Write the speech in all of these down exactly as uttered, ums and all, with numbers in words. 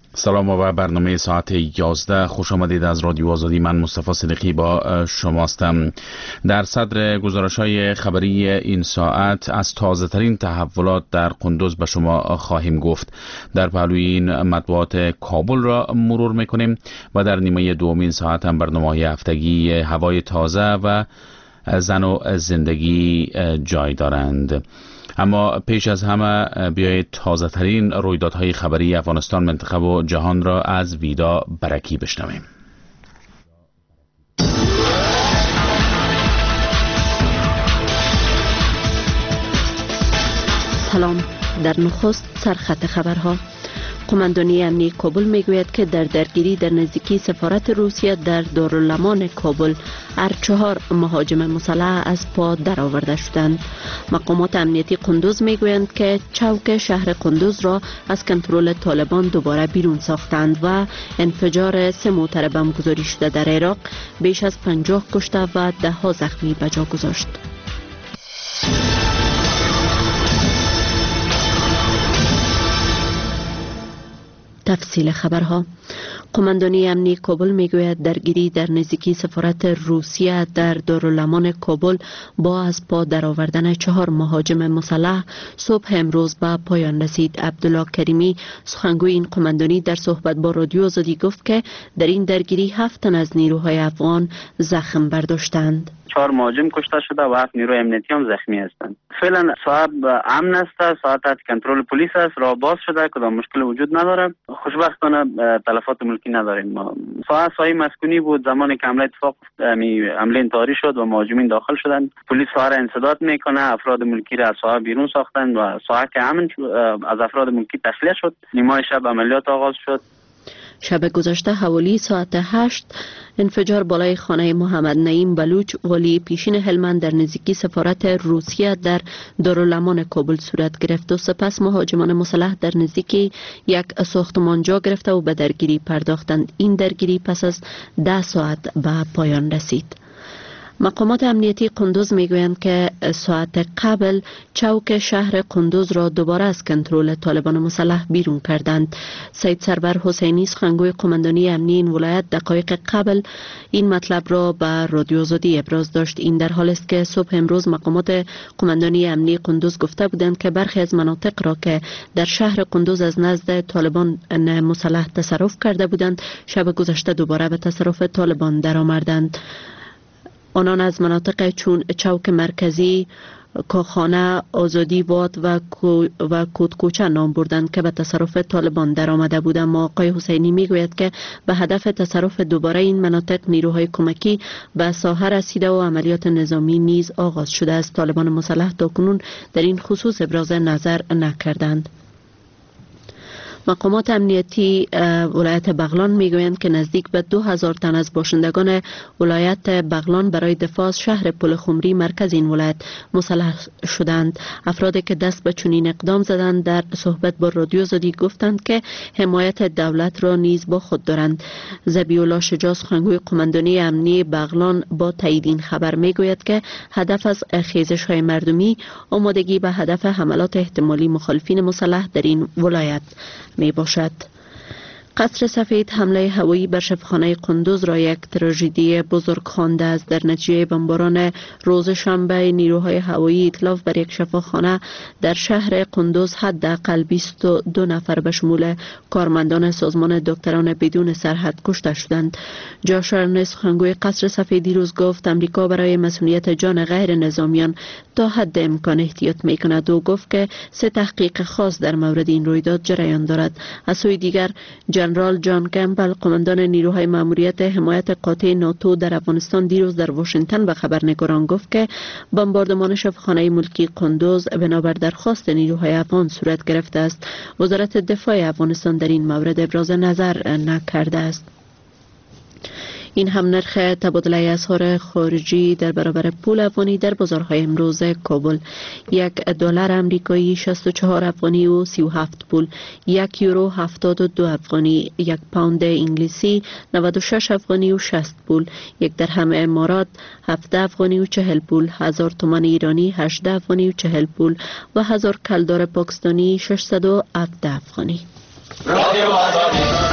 سلام و برنامه ساعت یازده خوش آمدید از رادیو آزادی. من مصطفی صدیقی با شماستم. در صدر گزارش‌های خبری این ساعت از تازه ترین تحولات در قندوز به شما خواهیم گفت. در پهلوی این مطبوعات کابل را مرور میکنیم و در نیمه دومین ساعت هم برنامه‌های هفتگی هوای تازه و زن و زندگی جای دارند. اما پیش از همه بیایید تازه ترین رویدادهای خبری افغانستان، منطقه و جهان را از ویدا برکی بشنویم. سلام. در نخست سرخط خبرها. قماندانی امنی کابل میگوید که در درگیری در نزدیکی سفارت روسیه در دارالامان کابل هر چهار مهاجم مسلح از پا درآورده شدند. مقامات امنیتی قندوز میگویند که چوک شهر قندوز را از کنترل طالبان دوباره بیرون ساختند و انفجار سه موتر بمبگذاری شده در عراق بیش از پنجاه کشته و ده ها زخمی به جا گذاشت. تفصیل خبرها. قماندانی امنی کابل میگوید درگیری در نزدیکی سفارت روسیه در دارالامان کابل با از پا درآوردن چهار مهاجم مسلح صبح امروز به پایان رسید. عبدالله کریمی سخنگوی این قماندانی در صحبت با رادیو آزادی گفت که در این درگیری هفت تن از نیروهای افغان زخم برداشتند. چهار مهاجم کشته شده و هفت نیروی امنیتی هم زخمی هستند. فعلا صاحب امن است، ساعت کنترل پلیس است، راه باز شده، کدام مشکل وجود نداره. خوشبختانه تلفات ملکی نداریم. ما ساعت سایه مسکونی بود زمانی که حمله اتفاق حمله انتحاری شد و مهاجمین داخل شدند. پلیس ساعت انسداد میکنه، افراد ملکی را از ساعت بیرون ساختند و ساعت که امن از افراد ملکی تخلیه شد. نیمه شب عملیات آغاز شد. شب گذشته حوالی ساعت هشت انفجار بالای خانه محمد نعیم بلوچ والی پیشین هلمند در نزدیکی سفارت روسیه در دارالامان کابل صورت گرفت و سپس مهاجمان مسلح در نزدیکی یک ساختمان جا گرفته و به درگیری پرداختند. این درگیری پس از ده ساعت به پایان رسید. مقامات امنیتی قندوز میگویند که ساعت قبل چوک شهر قندوز را دوباره از کنترل طالبان مسلح بیرون کردند. سید سرور حسینی سخنگوی قماندانی امنی این ولایت دقایق قبل این مطلب را به رادیو آزادی ابراز داشت. این در حال است که صبح امروز مقامات قماندانی امنی قندوز گفته بودند که برخی از مناطق را که در شهر قندوز از نزد طالبان مسلح تصرف کرده بودند شب گذشته دوباره به تصرف طالبان درآمدند. آنان از مناطق چون چوک مرکزی، کاخانه، آزادی باد و و کودکوچه نام بردند که به تصرف طالبان در آمده بودند. اما آقای حسینی میگوید که به هدف تصرف دوباره این مناطق نیروهای کمکی به ساحه رسیده و عملیات نظامی نیز آغاز شده است. طالبان مسلح تاکنون در این خصوص ابراز نظر نکردند. مقامات امنیتی ولایت بغلان میگویند که نزدیک به دو هزار تن از باشندگان ولایت بغلان برای دفاع از شهر پل خمری مرکز این ولایت مسلح شدند. افرادی که دست به چنین اقدام زدند در صحبت با رادیو آزادی گفتند که حمایت دولت را نیز با خود دارند. ذبیح‌الله شجاع سخنگوی قماندانی امنی بغلان با تایید این خبر میگوید که هدف از خیزش های مردمی آمادگی به هدف حملات احتمالی مخالفین مسلح در این ولایت می باشد. قصر سفید حمله هوایی بر شفاخانه قندوز را یک تراژدی بزرگ خوانده است. در نتیجه بمباران روز شنبه نیروهای هوایی اتلاف بر یک شفاخانه در شهر قندوز حداقل بیست و دو نفر به شمول کارمندان سازمان دکتران بدون سرحد کشته شدند. جاش ارنست سخنگوی قصر سفید دیروز گفت امریکا برای مسئولیت جان غیر نظامیان تا حد امکان احتیاط میکند و گفت که سه تحقیق خاص در مورد این رویداد جریان دارد. از سوی دیگر جنرال جان کمپبل قماندان نیروهای ماموریت حمایت قاطع ناتو در افغانستان دیروز در واشنگتن به خبرنگاران گفت که بمباردمان شفاخانه ملکی قندوز بنابر درخواست نیروهای افغان صورت گرفته است. وزارت دفاع افغانستان در این مورد ابراز نظر نکرده است. این هم نرخ تبادله اسعار خارجی در برابر پول افغانی در بازارهای امروز کابل: یک دلار آمریکایی شصت و چهار افغانی و سی و هفت پول، یک یورو هفتاد و دو افغانی، یک پوند انگلیسی نود و شش افغانی و شصت پول، یک درهم امارات هفده افغانی و چهل پول، هزار تومان ایرانی هجده افغانی و چهل پول و هزار کلدار پاکستانی ششصد و هفده افغانی. رادیو آزادی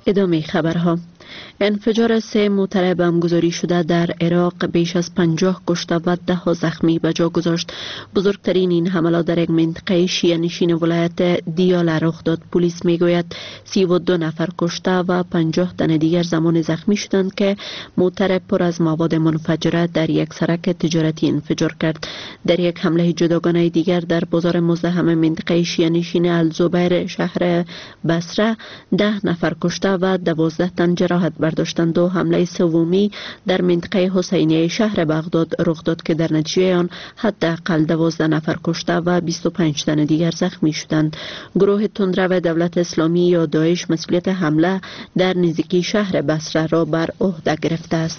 ادامه خبرها. انفجار سه موتر بمبگذاری شده در عراق بیش از پنجاه کشته و ده ها زخمی به جا گذاشت. بزرگترین این حملات در یک منطقه شیعه نشین ولایت دیاله رخ داد. پلیس میگوید سی و دو نفر کشته و پنجاه تن دیگر زمان زخمی شدند که موتر پر از مواد منفجره در یک سرک تجارتی انفجار کرد. در یک حمله جداگانه دیگر در بازار مزدحم منطقه شیعه نشین الزبیر شهر بصره ده نفر کشته و دوازده تن جراحت برداشتند. دو حمله سومی در منطقه حسینیه شهر بغداد رخ داد که در نتیجه آن حداقل دوازده نفر کشته و بیست و پنج تن دیگر زخمی شدند. گروه تندرو دولت اسلامی یا داعش مسئولیت حمله در نزدیکی شهر بصره را بر عهده گرفته است.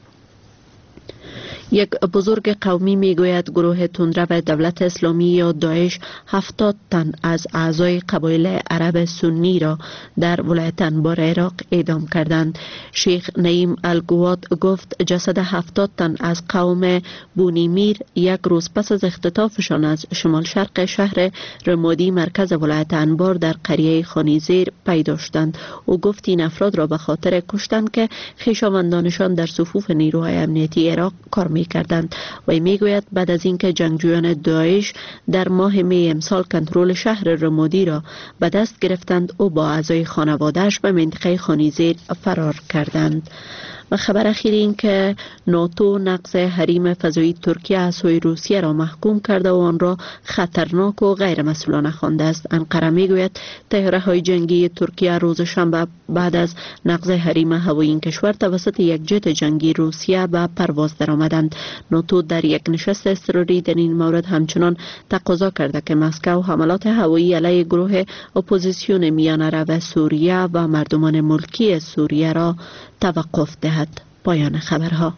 یک بزرگ قومی میگوید گروه تندرو دولت اسلامی یا داعش هفتاد تن از اعضای قبایل عرب سنی را در ولایت انبار عراق اعدام کردند. شیخ نعیم الگواد گفت جسد هفتاد تن از قوم بونیمیر یک روز پس از اختطافشان از شمال شرق شهر رمادی مرکز ولایت انبار در قریه خانیزیر پیدا شدند. او گفت این افراد را به خاطر کشتند که خویشاوندانشان در صفوف نیروهای امنیتی عراق کار می کردند و میگوید بعد از اینکه جنگجویان داعش در ماه می امسال کنترل شهر رمادی را به دست گرفتند او با اعضای خانواده‌اش به منطقه خانیزیر فرار کردند. و خبر اخیر این که ناتو نقض حریم فضایی ترکیه از سوی روسیه را محکوم کرده و آن را خطرناک و غیر مسئولانه خوانده است. انقره میگوید طیاره های جنگی ترکیه روز شنبه بعد از نقض حریم هوایی این کشور توسط یک جت جنگی روسیه به پرواز درآمدند. ناتو در یک نشست اضطراری در این مورد همچنان تقاضا کرده که مسکو حملات هوایی علیه گروه اپوزیسیون میانه رو سوریه و مردمان ملکی سوریه را توقف دهد. پایان خبرها.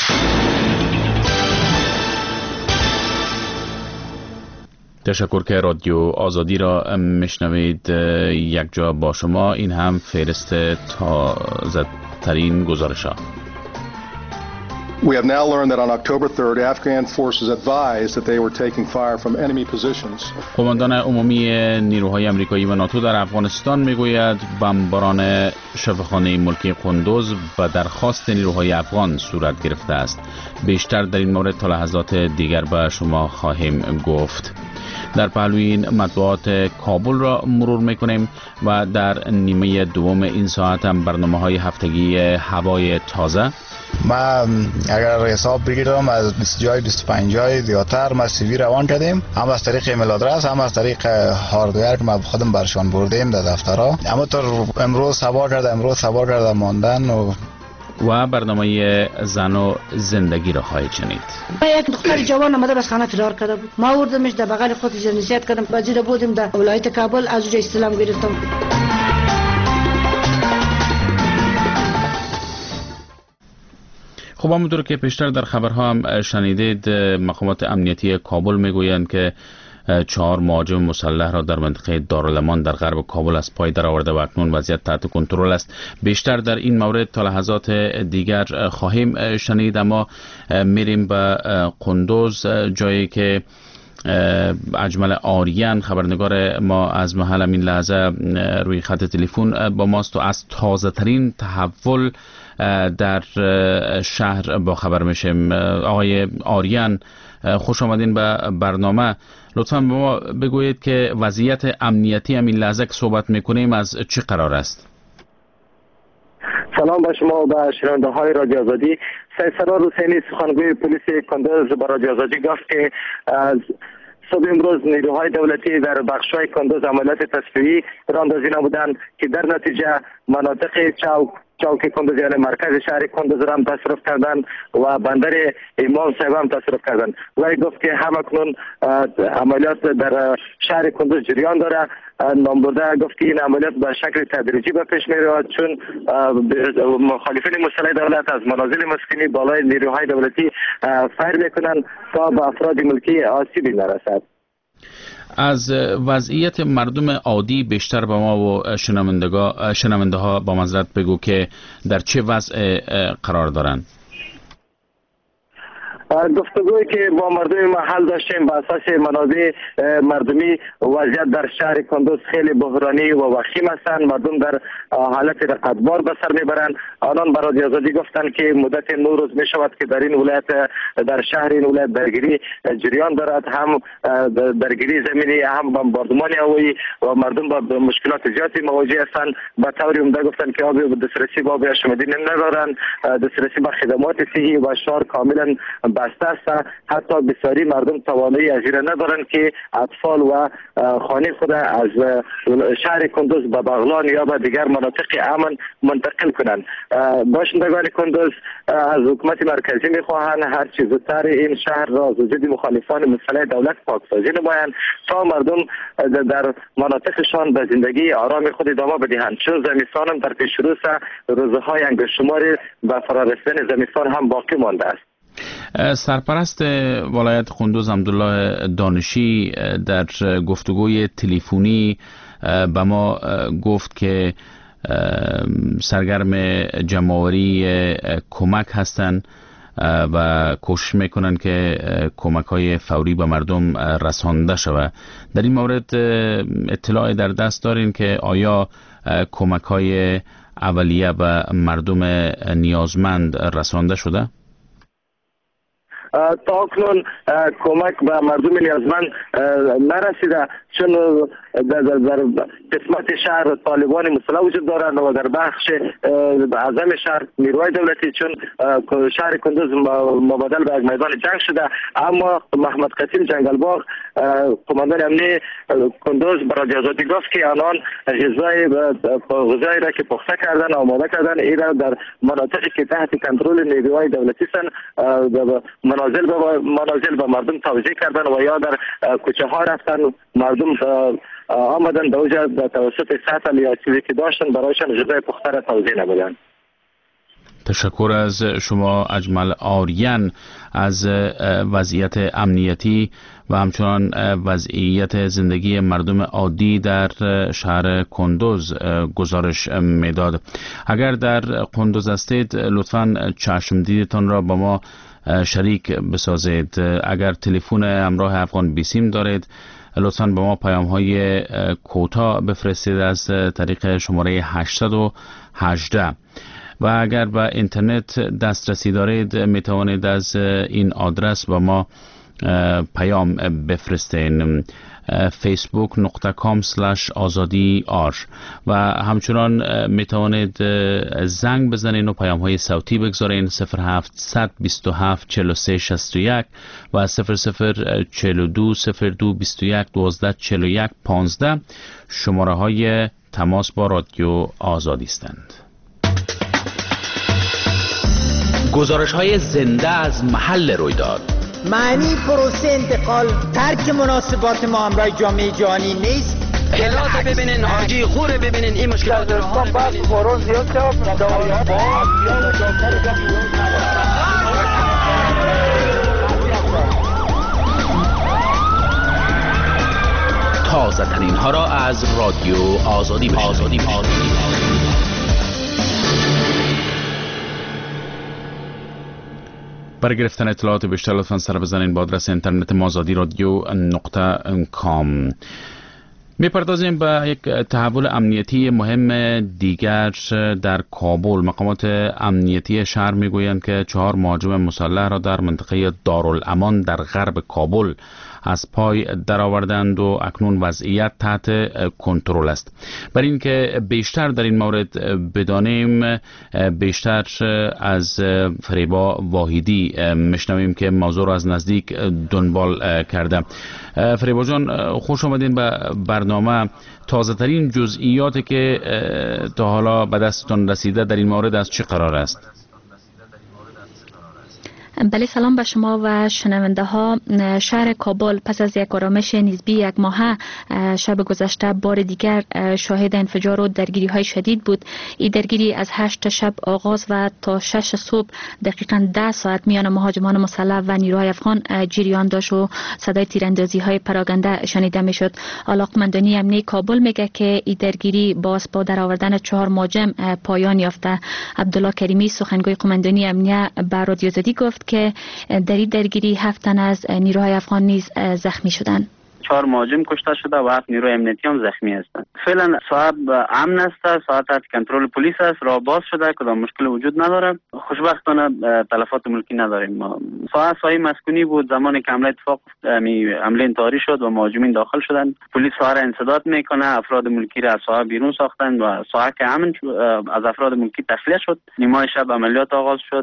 تشکر که رادیو آزادی را میشنوید. یک جا با شما، این هم فهرست تازه ترین گزارش ها. We have now learned that on October third, Afghan forces advised that they were taking fire from enemy positions. قماندان عمومی نیروهای آمریکایی و ناتو در افغانستان میگوید بمباران شفاخانه ملکی قندوز به درخواست نیروهای افغان صورت گرفته است. بیشتر در این مورد تا لحظات دیگر به شما خواهیم گفت. در پهلوی این مطبوعات کابل را مرور میکنیم و در نیمه دوم این ساعت هم برنامه های هفتگی هوای تازه. ما اگر حساب بگیرم از بیست جای بیست و پنج جای زیادتر ما سی وی روان کردیم، هم از طریق ایمیل آدرس هم از طریق هاردویر که ما خودم برشان بردیم در دفترها. اما تا امروز سوار کرده امروز سوار کرده ماندن و و برنامه زن و زندگی را خواهید شنید. یک دختر جوان آمده از خانه فرار کرده بود. ما آوردمش در بغل خود جنسیت کردم. وزیر بودیم در ولایت کابل، از اونجا استلام گرفتم. خب همونطور که پیشتر در خبرها هم شنیدید، مقامات امنیتی کابل میگویند که چهار مهاجم مسلح را در منطقه دارالامان در غرب کابل از پای درآورده و اکنون وضعیت تحت کنترل است. بیشتر در این مورد تا لحظات دیگر خواهیم شنید، اما میریم به قندوز، جایی که اجمل آریان خبرنگار ما از محل این لحظه روی خط تلفن با ماست و از تازه ترین تحول در شهر با خبر میشیم. آقای آریان، خوش آمدین به برنامه. لطفاً به ما بگویید که وضعیت امنیتی همین لحظه که صحبت میکنیم از چه قرار است؟ سلام به شما و به شنونده های رادیو آزادی. سیدسرور حسینی سخنگوی پلیس کندوز با رادیو آزادی گفت که از صبح امروز نیروهای دولتی در بخش‌های کندوز عملیات تصفیه‌ای راه اندازی نمودند که در نتیجه مناطق چوک چوک کندوز یعنی مرکز شهر کندوز را هم تصرف کردند و بندر امام صاحب هم تصرف کردند. وی گفت که همکنون عملیات در شهر کندوز جریان داره. نامبرده گفت که این عملیات به شکل تدریجی به پیش میرود، چون مخالفین مسلح دولت از منازل مسکونی بالای نیروهای دولتی فایر میکنند تا به افراد ملکی آسیبی نرسد. از وضعیت مردم عادی بیشتر به ما و شنونده ها با معذرت بگو که در چه وضع قرار دارند؟ گفتگویی که با مردم محل داشتیم بر اساس منابع مردمی وضعیت در شهر کندوز خیلی بحرانی و وخیم هستند. مردم در حالت رقتبار به سر میبرند. آنان برای رادیو آزادی گفتند که مدت نو روز می شود که در این ولایت در شهر این ولایت درگیری جریان دارد، هم درگیری زمینی هم بمباردمان هوایی و مردم با مشکلات زیادی مواجه هستند. به طور عمده گفتند که آب دسترسی به آب اشمدین ندارند، دسترسی به خدمات صحی و شهر کاملا بسته است. حتی بسیاری مردم توانایی از این ندارند که اطفال و خانه خود از شهر کندوز به بغلان یا به دیگر مناطق امن منتقل کنند. باشندگان کندوز از حکومت مرکزی میخواهند هر چیز زودتر این شهر را از وجود مخالفان مسلح دولت پاکسازی نمایند تا مردم در مناطقشان به زندگی آرام خود ادامه بدهند، چون زمستان هم در پیش رو است. روزهای انگشتشمار به فرارسیدن زمستان هم باقی مانده است. سرپرست ولایت کندوز عبدالله دانشی در گفتگوی تلفنی به ما گفت که سرگرم جمع‌آوری کمک هستند و کوشش میکنن که کمک های فوری به مردم رسانده شود. در این مورد اطلاع در دست دارین که آیا کمک های اولیه به مردم نیازمند رسانده شده؟ تا اکنون کمک به مردم نیازمند نرسیده، چون در, در قسمت شهر طالبان مسلح وجود دارند و در بخش اعظم شهر نیروهای دولتی، چون شهر کندوز مبادل به میدان جنگ شده. اما محمد قسیم جنگلباغ قماندان امنی کندوز برای رادیو آزادی گفت که آنان غذای غذایی را که پخته کردن آماده کردن این را در مناطقی که تحت کنترل نیروهای دولتی هستند منازل به منازل به مردم توزیع کردن و یا در کوچه ها رفتن مردم آمدن به اوجه توسط سطل یا چیزی که داشتن برایشان غذای پخته را توزیع نمودن. تشکر از شما اجمل آریان از وضعیت امنیتی و همچنان وضعیت زندگی مردم عادی در شهر کندوز گزارش میداد. اگر در کندوز هستید لطفاً چشم دیدتان را با ما شریک بسازید. اگر تلفن همراه افغان بیسیم دارید لطفاً به ما پیام های کوتاه بفرستید از طریق شماره هشتصد و هجده و اگر به اینترنت دسترسی دارید می توانید از این آدرس با ما پیام بفرستین فیسبوک نقطه کام اسلش آزادی آر و همچنان می توانید زنگ بزنین و پیام های صوتی بگذارین صفر هفتصد بیست و هفت چهل و سه شصت و یک و صفر صفر چهل و دو صفر دو بیست و یک دوازده چهل و یک پانزده شماره های تماس با رادیو آزادی استند. گزارش های زنده از محل رویداد. معنی پروسه انتقال ترک مناسبات ما همراه جامعه جهانی نیست. اطلاعات ببینین، حاجی خوره ببینین، این مشکلات در رفتن بعد کورون زیاد شد دواریات تازه ترین ها را از رادیو آزادی بشنوید. برای گرفتن اطلاعات بیشتر لطفاً سر بزنین با آدرس اینترنت ما آزادی رادیو نقطه کام. میپردازیم به یک تحول امنیتی مهم دیگر در کابل. مقامات امنیتی شهر میگویند که چهار مهاجم مسلح را در منطقه دارالامان در غرب کابل از پای درآوردند و اکنون وضعیت تحت کنترل است. برای اینکه بیشتر در این مورد بدانیم بیشتر از فریبا واحدی میشنویم که موضوع را از نزدیک دنبال کرده. فریبا جان خوش آمدین به برنامه. تازه ترین جزئیاتی که تا حالا به دستتان رسیده در این مورد از چه قرار است؟ بله سلام به شما و شنونده ها. شهر کابل پس از یک آرامش نسبی یک ماهه شب گذشته بار دیگر شاهد انفجار و درگیری های شدید بود. این درگیری از هشت شب آغاز و تا شش صبح دقیقاً ده ساعت میان مهاجمان مسلح و نیروهای افغان جریان داشت و صدای تیراندازی های پراگنده شنیده میشد. علاقمندانی امنی کابل میگه که این درگیری باعث با درآوردن چهار مهاجم پایان یافته. عبدالله کریمی سخنگوی قماندانی امنیه به رادیو آزادی گفت که در این درگیری هفت تن از نیروهای افغان نیز زخمی شدند. چهار مهاجم کشته شده و هفت نیروی امنیتی هم زخمی هستند. فعلا صاحب امن است، ساعت تحت کنترل پلیس است، راه باز شده، کدام مشکل وجود نداره. خوشبختانه تلفات ملکی نداریم. ما ساعت سایه مسکونی بود زمانی که حمله اتفاق حمله انتحاری شد و مهاجمین داخل شدند. پلیس ساعت انسداد میکنه، افراد ملکی را از ساعت بیرون ساختند و ساعت که امن از افراد ملکی تخلیه شد. نیمه شب عملیات آغاز شد.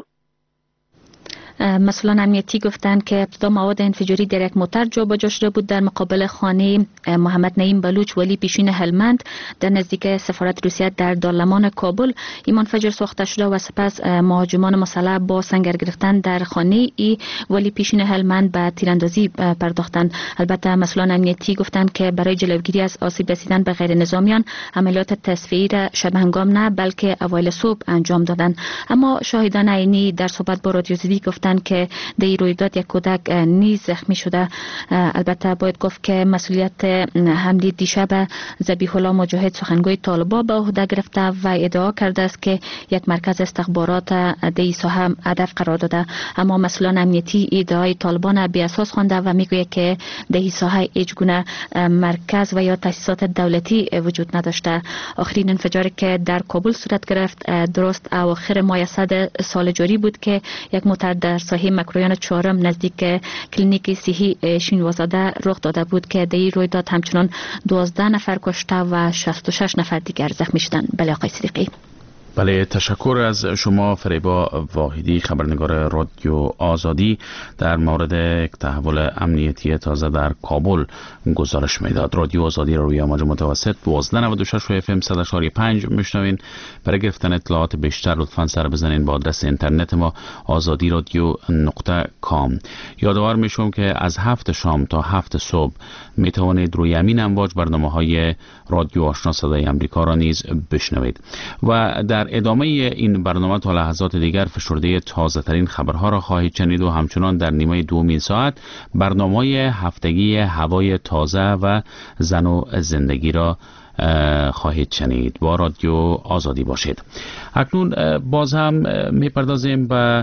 مسئولان امنیتی گفتند که ابتدا مواد انفجاری در یک موتر جابجا شده بود در مقابل خانه محمد نعیم بلوچ ولی پیشین هلمند در نزدیک سفارت روسیه در دارالمان کابل این منفجر ساخته شده و سپس مهاجمان مسلح با سنگر گرفتن در خانه ای ولی پیشین هلمند به تیراندازی پرداختند. البته مسئولان امنیتی گفتند که برای جلوگیری از آسیب رسیدن به غیر نظامیان عملیات تصفیه‌ای را شب هنگام نه بلکه اوایل صبح انجام دادند. اما شاهدان عینی در صحبت با رادیو زدی گفتند که در این رویداد یک کودک نیز زخمی شده. البته باید گفت که مسئولیت حمله دیشب ذبیح الله مجاهد سخنگوی طالبان به عهده گرفته و ادعا کرده است که یک مرکز استخبارات در این ساحه هدف قرار داده. اما مسئولان امنیتی ادعای طالبان بی اساس خوانده و میگوید که در این ساحه هیچ گونه مرکز و یا تاسیسات دولتی وجود نداشته. آخرین انفجاری که در کابل صورت گرفت درست اواخر ماه اسد سال جاری بود که یک موتر در ساحه مکرویان چهارم نزدیک کلینیک صحی شینوازاده رخ داده بود که در این رویداد همچنان دوازده نفر کشته و شصت و شش نفر دیگر زخمی شدند. بله آقای صدیقی. بله، تشکر از شما فریبا واحدی، خبرنگار رادیو آزادی، در مورد تحول امنیتی تازه در کابل گزارش میداد. رادیو آزادی را روی امواج متوسط دوازده نود و شش و اف ام صد و چهار و پنج میشنوین. برای گرفتن اطلاعات بیشتر لطفاً سر بزنین با آدرس اینترنت ما آزادی رادیو نقطه کام. یادآور میشم که از هفت شام تا هفت صبح میتوانید روی همین امواج برنامه‌های رادیو آشنا صدای امریکا را نیز بشنوید و در ادامه این برنامه تا لحظات دیگر فشرده تازه ترین خبرها را خواهید شنید و همچنان در نیمه دومین ساعت برنامه هفتگی هوای تازه و زن و زندگی را خواهید شنید. با رادیو آزادی باشید. اکنون باز هم میپردازیم به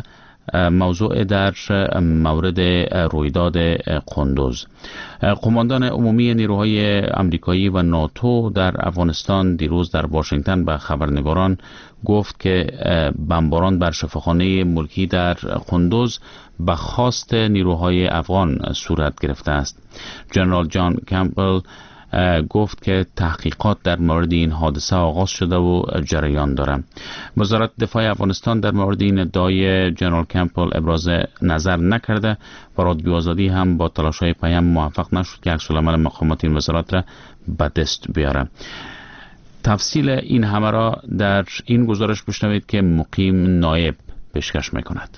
موضوع در مورد رویداد قندوز. قماندان عمومی نیروهای امریکایی و ناتو در افغانستان دیروز در واشنگتن به خبرنگاران گفت که بمباران بر شفاخانه ملکی در قندوز به خواست نیروهای افغان صورت گرفته است. جنرال جان کمپبل گفت که تحقیقات در مورد این حادثه آغاز شده و جریان دارد. وزارت دفاع افغانستان در مورد این ادعای جنرال کمپبل ابراز نظر نکرده و رادیو آزادی هم با تلاش‌های پیام موفق نشد که عکس‌العمل مقامات این وزارت را به دست بیاره. تفصیل این همه را در این گزارش بشنوید که مقیم نایب پیشکش می‌کند.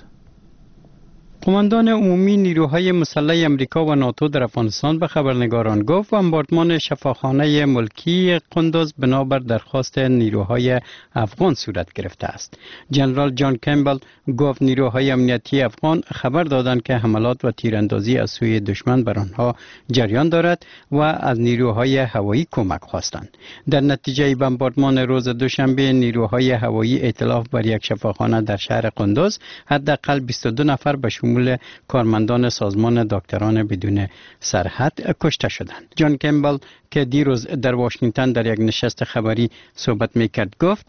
قماندان عمومی نیروهای مسلح امریکا و ناتو در افغانستان به خبرنگاران گفت بمباردمان شفاخانه ملکی قندوز بنابر درخواست نیروهای افغان صورت گرفته است. جنرال جان کمبل گفت نیروهای امنیتی افغان خبر دادند که حملات و تیراندازی از سوی دشمن بر آنها جریان دارد و از نیروهای هوایی کمک خواستند. در نتیجه بمباردمان روز دوشنبه نیروهای هوایی ائتلاف بر یک شفاخانه در شهر قندوز حداقل بیست و دو نفر به شمول کارمندان سازمان دکتران بدون سرحد کشته شدند. جان کمبل که دیروز در واشنگتن در یک نشست خبری صحبت میکرد گفت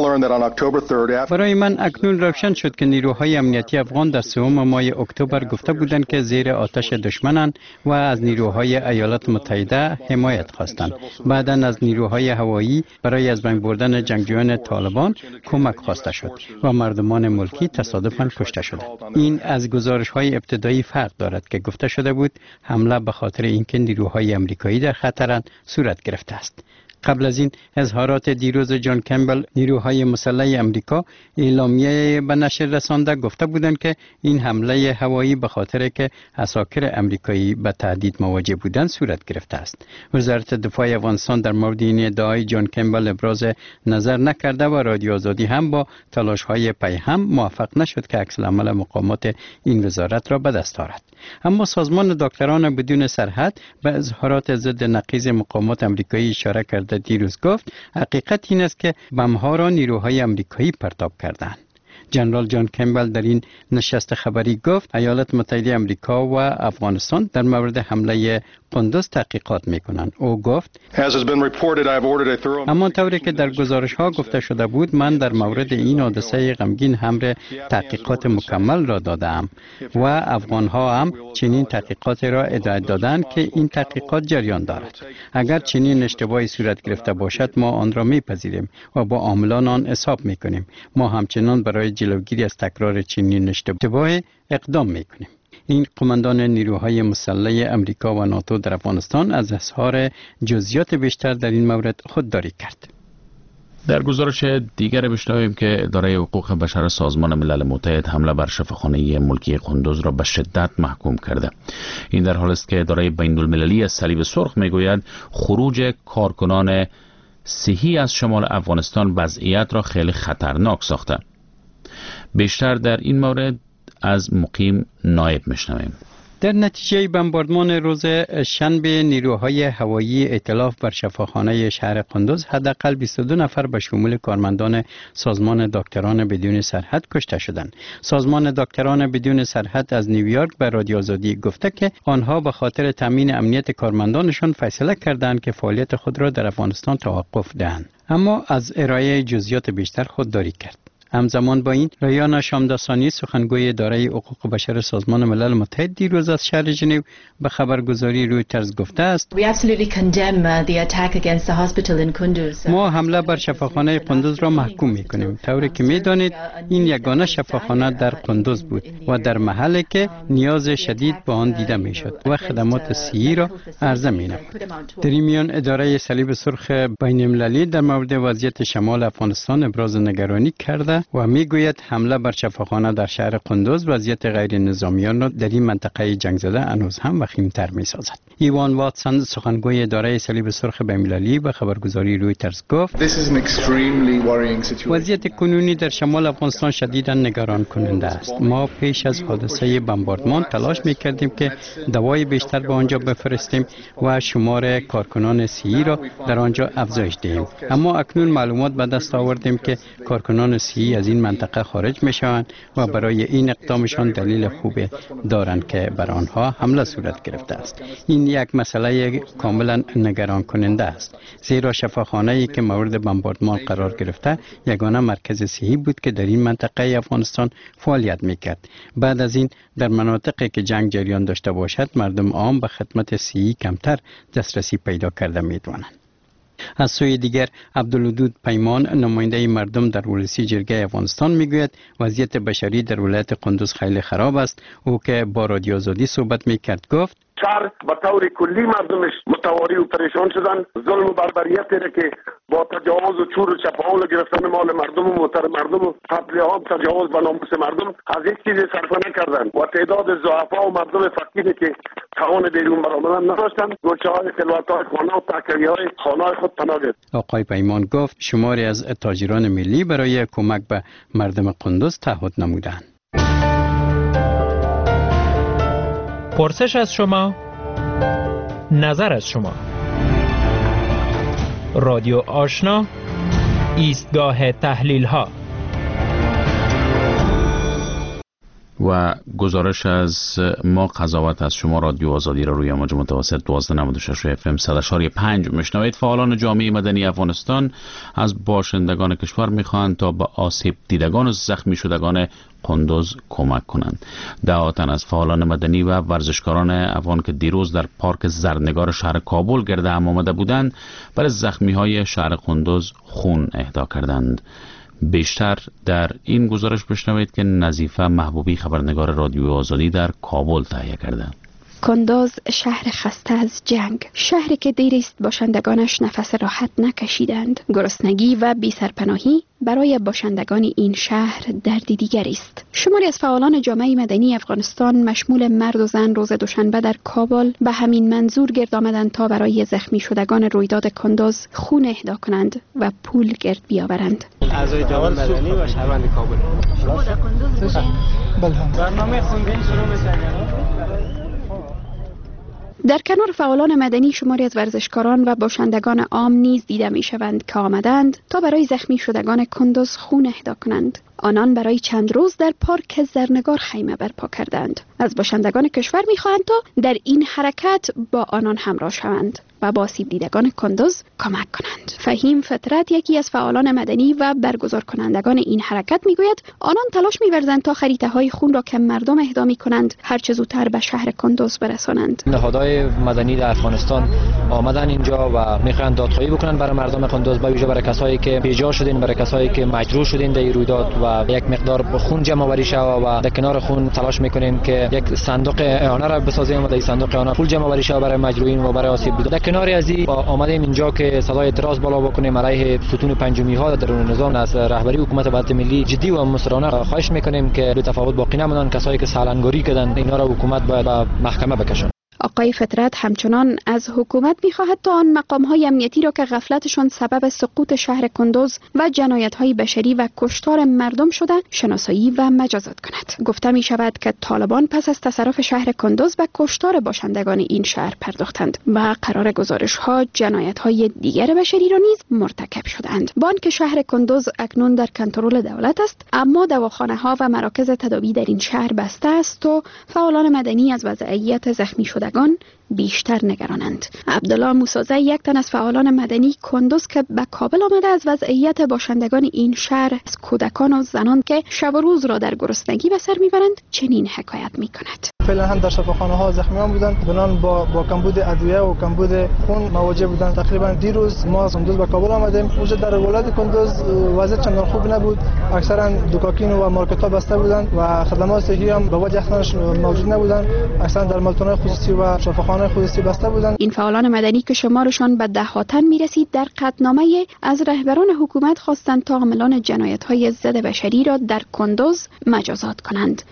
برای من اکنون روشن شد که نیروهای امنیتی افغان در سوم ماه اکتبر گفته بودند که زیر آتش دشمنند و از نیروهای ایالات متحده حمایت خواستند. بعداً از نیروهای هوایی برای از بین بردن جنگجویان طالبان کمک خواسته شد و مردمان ملکی تصادفاً کشته شدند. این از گزارش‌های ابتدایی فرق دارد که گفته شده بود حمله به خاطر اینکه نیروهای امریکایی در خطرند صورت گرفته است. قبل از این اظهارات دیروز جان کمبل نیروهای مسلح امریکا اعلامیه به نشر رسانده گفته بودند که این حمله هوایی به خاطر که عساکر امریکایی به تهدید مواجه بودند صورت گرفته است. وزارت دفاع افغانستان در مورد این ادعای جان کمبل ابراز نظر نکرده و رادیو آزادی هم با تلاش‌های پیهم موفق نشد که عکس‌العمل مقامات این وزارت را به دست آورد. اما سازمان دکتران بدون سرحد به اظهارات ضد نقیض مقامات امریکایی اشاره کرده دیروز گفت حقیقت این است که بم‌ها را نیروهای امریکایی پرتاب کردند. جنرال جان کمبل در این نشست خبری گفت ایالات متحده آمریکا و افغانستان در مورد حمله قندوز تحقیقات میکنند. او گفت اما طوری که در گزارش ها گفته شده بود، من در مورد این حادثه غمگین امر تحقیقات مکمل را دادم و افغان ها هم چنین تحقیقات را هدایت دادند که این تحقیقات جریان دارد. اگر چنین اشتباهی صورت گرفته باشد ما آن را میپذیریم و با عاملان آن حساب میکنیم. ما همچنان برای جلوگیری از تکرار چنین اشتباهی اقدام میکنیم. این قماندان نیروهای مسلح امریکا و ناتو در افغانستان از اظهار جزئیات بیشتر در این مورد خودداری کرد. در گزارش دیگر بشنویم که اداره حقوق بشر سازمان ملل متحد حمله بر شفاخانه ملکی قندوز را به شدت محکوم کرده. این در حالی است که اداره بین المللی صلیب سرخ میگوید خروج کارکنان صحی از شمال افغانستان وضعیت را خیلی خطرناک ساخته. بیشتر در این مورد از مقیم نایب میشنویم. در نتیجه بمباردمان روز شنبه نیروهای هوایی ائتلاف بر شفاخانه شهر قندوز حداقل بیست و دو نفر به شمول کارمندان سازمان دکتران بدون سرحد کشته شدند. سازمان دکتران بدون سرحد از نیویورک به رادیو آزادی گفته که آنها به خاطر تامین امنیت کارمندانشان فیصله کردند که فعالیت خود را در افغانستان توقف دهند، اما از ارائه جزئیات بیشتر خودداری کرد. همزمان با این ریانا شامداسانی سخنگوی اداره حقوق بشر سازمان ملل متحد دیروز از شهر ژنو به خبرگزاری رویترز گفته است ما حمله بر شفاخانه قندوز را محکوم می‌کنیم. طوری که می‌دانید این یگانه شفاخانه در قندوز بود و در محلی که نیاز شدید به آن دیده می‌شد و خدمات صحی را عرضه می‌نمود. در این میان اداره صلیب سرخ بین‌المللی در مورد وضعیت شمال افغانستان ابراز نگرانی کرده و میگوید حمله بر شفاخانه در شهر قندوز وضعیت غیر نظامیان را در این منطقه جنگ زده هنوز هم وخیم‌تر می‌سازد. ایوان واتسون سخنگوی اداره صلیب سرخ بین‌المللی به خبرگزاری رویترز گفت وضعیت کنونی در شمال افغانستان شدیداً نگران کننده است. ما پیش از حادثه بمباردمان تلاش می‌کردیم که دوای بیشتر به آنجا بفرستیم و شمار کارکنان صحی را در آنجا افزایش دهیم، اما اکنون معلومات به دست آوردیم که کارکنان صحی از این منطقه خارج میشوند و برای این اقدامشان دلیل خوبی دارند که بر آنها حمله صورت گرفته است. این یک مسئله کاملا نگران کننده است، زیرا شفاخانه‌ای که مورد بمباردمان قرار گرفته یگانه مرکز صحی بود که در این منطقه افغانستان فعالیت میکرد. بعد از این در مناطقی که جنگ جریان داشته باشد مردم عام به خدمت صحی کمتر دسترسی پیدا کرده میتوانند. از سوی دیگر عبدالودود پیمان نماینده مردم در ولسی جرگه افغانستان میگوید وضعیت بشری در ولایت قندوز خیلی خراب است. او که با رادیو آزادی صحبت میکرد گفت شهر به طور کلی مردمش متواری و پریشان شدن. ظلم و بربریتی را که با تجاوز و چور و چپاول و گرفتن مال مردم و موتر مردم و قتل عام تجاوز به ناموس مردم از یک چیز صرفه نکردن و تعداد ضعفا و مردم فقیری که توان بیرون برآمدن نداشتن گوشه های خلوت‌های خانه و تکریه‌های خانه خود پناه گرفت. آقای پیمان گفت شماری از تاجران ملی برای کمک به مردم قندوز تعهد نمودند. پرسش از شما، نظر از شما. رادیو آشنا، ایستگاه تحلیل ها. و گزارش از ما قضاوت از شما رادیو آزادی را روی موج متوسط دوازده ممیز و شش اف ام صد و چهار ممیز پنج میشنوید. فعالان جامعه مدنی افغانستان از باشندگان کشور میخواهند تا به آسیب دیدگان و زخمی شدگان قندوز کمک کنند. ده تن از فعالان مدنی و ورزشکاران افغان که دیروز در پارک زرنگار شهر کابل گرد هم آمده بودند برای زخمی های شهر قندوز خون اهدا کردند. بیشتر در این گزارش بشنوید که نظیفه محبوبی خبرنگار رادیو آزادی در کابل تهیه کرده. قندوز شهر خسته از جنگ، شهری که دیر است باشندگانش نفس راحت نکشیدند. گرسنگی و بی سرپناهی برای باشندگان این شهر دردی دیگر است. شماری از فعالان جامعه مدنی افغانستان مشمول مرد و زن روز دوشنبه در کابل به همین منظور گرد آمدند تا برای زخمی شدگان رویداد قندوز خون اهدا کنند و پول گرد بیاورند. اعضای جامعه مدنی و شهروند کابل. شما در قندوز بودید؟ بله. برنامه خوندین شروع می‌کنید. در کنار فعالان مدنی شماری از ورزشکاران و باشندگان عام نیز دیده می شوند که آمدند تا برای زخمی شدگان کندوز خون اهدا کنند. آنان برای چند روز در پارک زرنگار خیمه برپا کردند. از باشندگان کشور می خواهند تا در این حرکت با آنان همراه شوند و با آسیب دیدگان کندوز کمک کنند. فهیم فطرت یکی از فعالان مدنی و برگزار کنندگان این حرکت می گوید آنان تلاش می ورزند تا خریطه های خون را که مردم اهدا می کنند هر چه زودتر به شهر کندوز برسانند. نهادهای مدنی در افغانستان آمدن اینجا و میخواهند دادخواهی بکنند برای مردم کندوز، به ویژه برای کسایی که بیجا شدین، برای کسایی که مجروح شدین در این رویداد و یک مقدار خون جمع آوری شود و در کنار خون تلاش میکنیم که یک صندوق اعانه را بسازیم و در این صندوق اعانه پول جمع آوری شود برای مجروحین و برای آسیب دیده. در کنار از این آمدیم اینجا که صدای اعتراض بالا بکنیم علیه ستون پنجمی ها در درون نظام. از رهبری حکومت وحدت ملی جدی و مصرانه خواهش میکنیم که به تفاوت باقی نمونن، کسایی که سالنگاری کردن اینا را حکومت باید به محکمه بکشن. آقای فطرت همچنان از حکومت می‌خواهد تا آن مقام‌های امنیتی را که غفلتشان سبب سقوط شهر کندوز و جنایت‌های بشری و کشتار مردم شده شناسایی و مجازات کند. گفته می‌شود که طالبان پس از تصرف شهر کندوز به کشتار باشندگان این شهر پرداختند و قرار گزارش‌ها جنایت‌های دیگر بشری را نیز مرتکب شدند. بانک شهر کندوز اکنون در کنترل دولت است، اما دواخانه‌ها و مراکز تداوی در این شهر بسته است و فعالان مدنی از وضعیت زخمی شده بیشتر نگرانند. عبدالله موسازه یک تن از فعالان مدنی کندوز که به کابل آمده از وضعیت باشندگان این شهر از کودکان و زنان که شب و روز را در گرسنگی به سر میبرند چنین حکایت میکند. فعلا هم در شفاخانه ها زخمیان بودند، بنان با با کمبود ادویه و کمبود خون مواجه بودند. تقریبا دیروز ما از کندوز به کابل آمدیم. اونجا در ولایت کندوز وضع چندان خوب نبود. اکثرا دکاکین و مارکت ها بسته بودند و خدمات صحی هم به وجه اخنش موجود نبودند. اکثرا در مالتونای خصوصی و شفاخانه خصوصی بسته بودند. این فعالان مدنی که شمارشان به ده ها تن میرسید در قطعنامه از رهبران حکومت خواستند تا عاملان جنایت‌های ضد بشری را در کندوز مجازات کنند.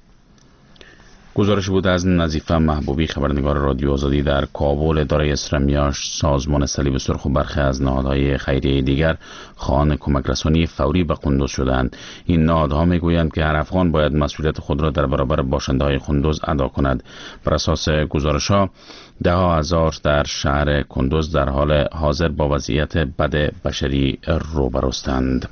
گزارش بود از نظیفه محبوبی، خبرنگار رادیو آزادی در کابل. اداره اسرمیاش، سازمان صلیب سرخ و برخی از نهادهای خیریه دیگر خواهان کمک رسانی فوری به کندوز شدند. این نهادها میگویند که هر افغان باید مسئولیت خود را در برابر باشنده‌های کندوز ادا کند. بر اساس گزارش‌ها ده ها هزار در شهر کندوز در حال حاضر با وضعیت بد بشری روبروستند.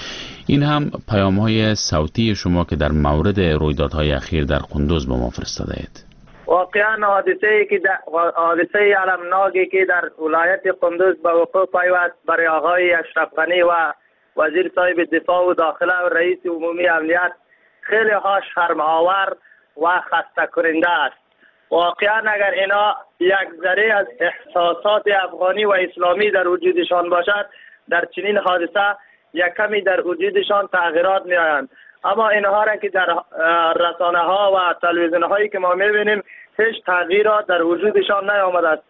این هم پیام‌های صوتی شما که در مورد رویدادهای اخیر در کندوز به ما فرستاده اید. واقعا حادثه‌ای که حادثه المناکی که در ولایت کندوز به وقوع پیوست برای آقای اشرف غنی و وزیر صاحب دفاع و داخله و رئیس عمومی امنیت خیلی ها شرم‌آور و خسته کننده است. واقعا اگر اینا یک ذره از احساسات افغانی و اسلامی در وجودشان باشد، در چنین حادثه یک کمی در وجودشان تغییرات می آیند. اما اینها را که در رسانه ها و تلویزیون هایی که ما می بینیم هیچ تغییرات در وجودشان نیامده است.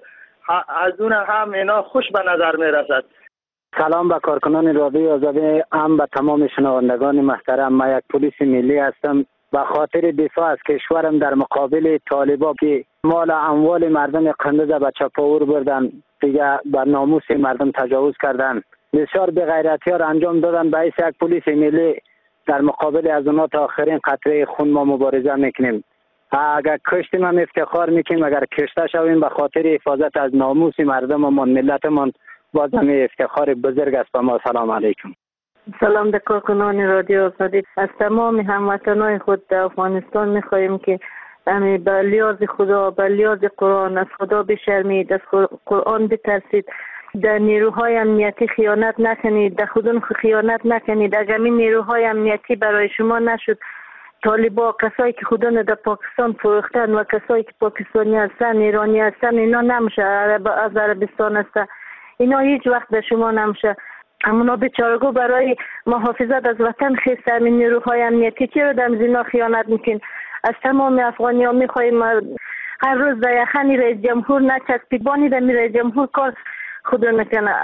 از اون هم اینا خوش به نظر می رسد. سلام به کارکنان رادیو آزادی، هم به تمام شنوندگان محترم. من یک پلیس ملی هستم. به خاطر دفاع از کشورم در مقابل طالبان که مال اموال مردم کندوز به چپاور بردن، دیگه به ناموس مردم تجاوز کردن، بسیار بی‌غیرتی‌ها را انجام دادن. به حیث یک پلیس ملی در مقابل از اونها تا آخرین قطره خون ما مبارزه میکنیم. اگر کشتیم هم افتخار میکنیم، اگر کشته شویم به خاطر حفاظت از ناموس مردممان، ملتمان، بازم افتخار بزرگ است به ما. سلام علیکم. سلام به کارکنان رادیو آزادی. از تمام هموطنان خود در افغانستان میخواهیم که همه به لیاز خدا، به لیاز قرآن از خدا بشرمید، از قرآن بترسید، در نیروهای امنیتی خیانت نکنید، در خودون خیانت نکنید. اگر این نیروهای امنیتی برای شما نشد، طالبا، کسایی که خودون در پاکستان فروختن و کسایی که پاکستانی هستن، ایرانی هستن، اینا نمیشه، از عربستان هستن، اینا هیچ وقت به شما نمیشه. همونا بیچارگو برای محافظت از وطن خیسته همین نیروهای امنیتی چرا در زینا خیانت میکن؟ از تمام افغانی ها میخواییم هر روز در یخنی رئیس جمهور نچسبیبانی در می رئیس جمهور کار خود نکنه.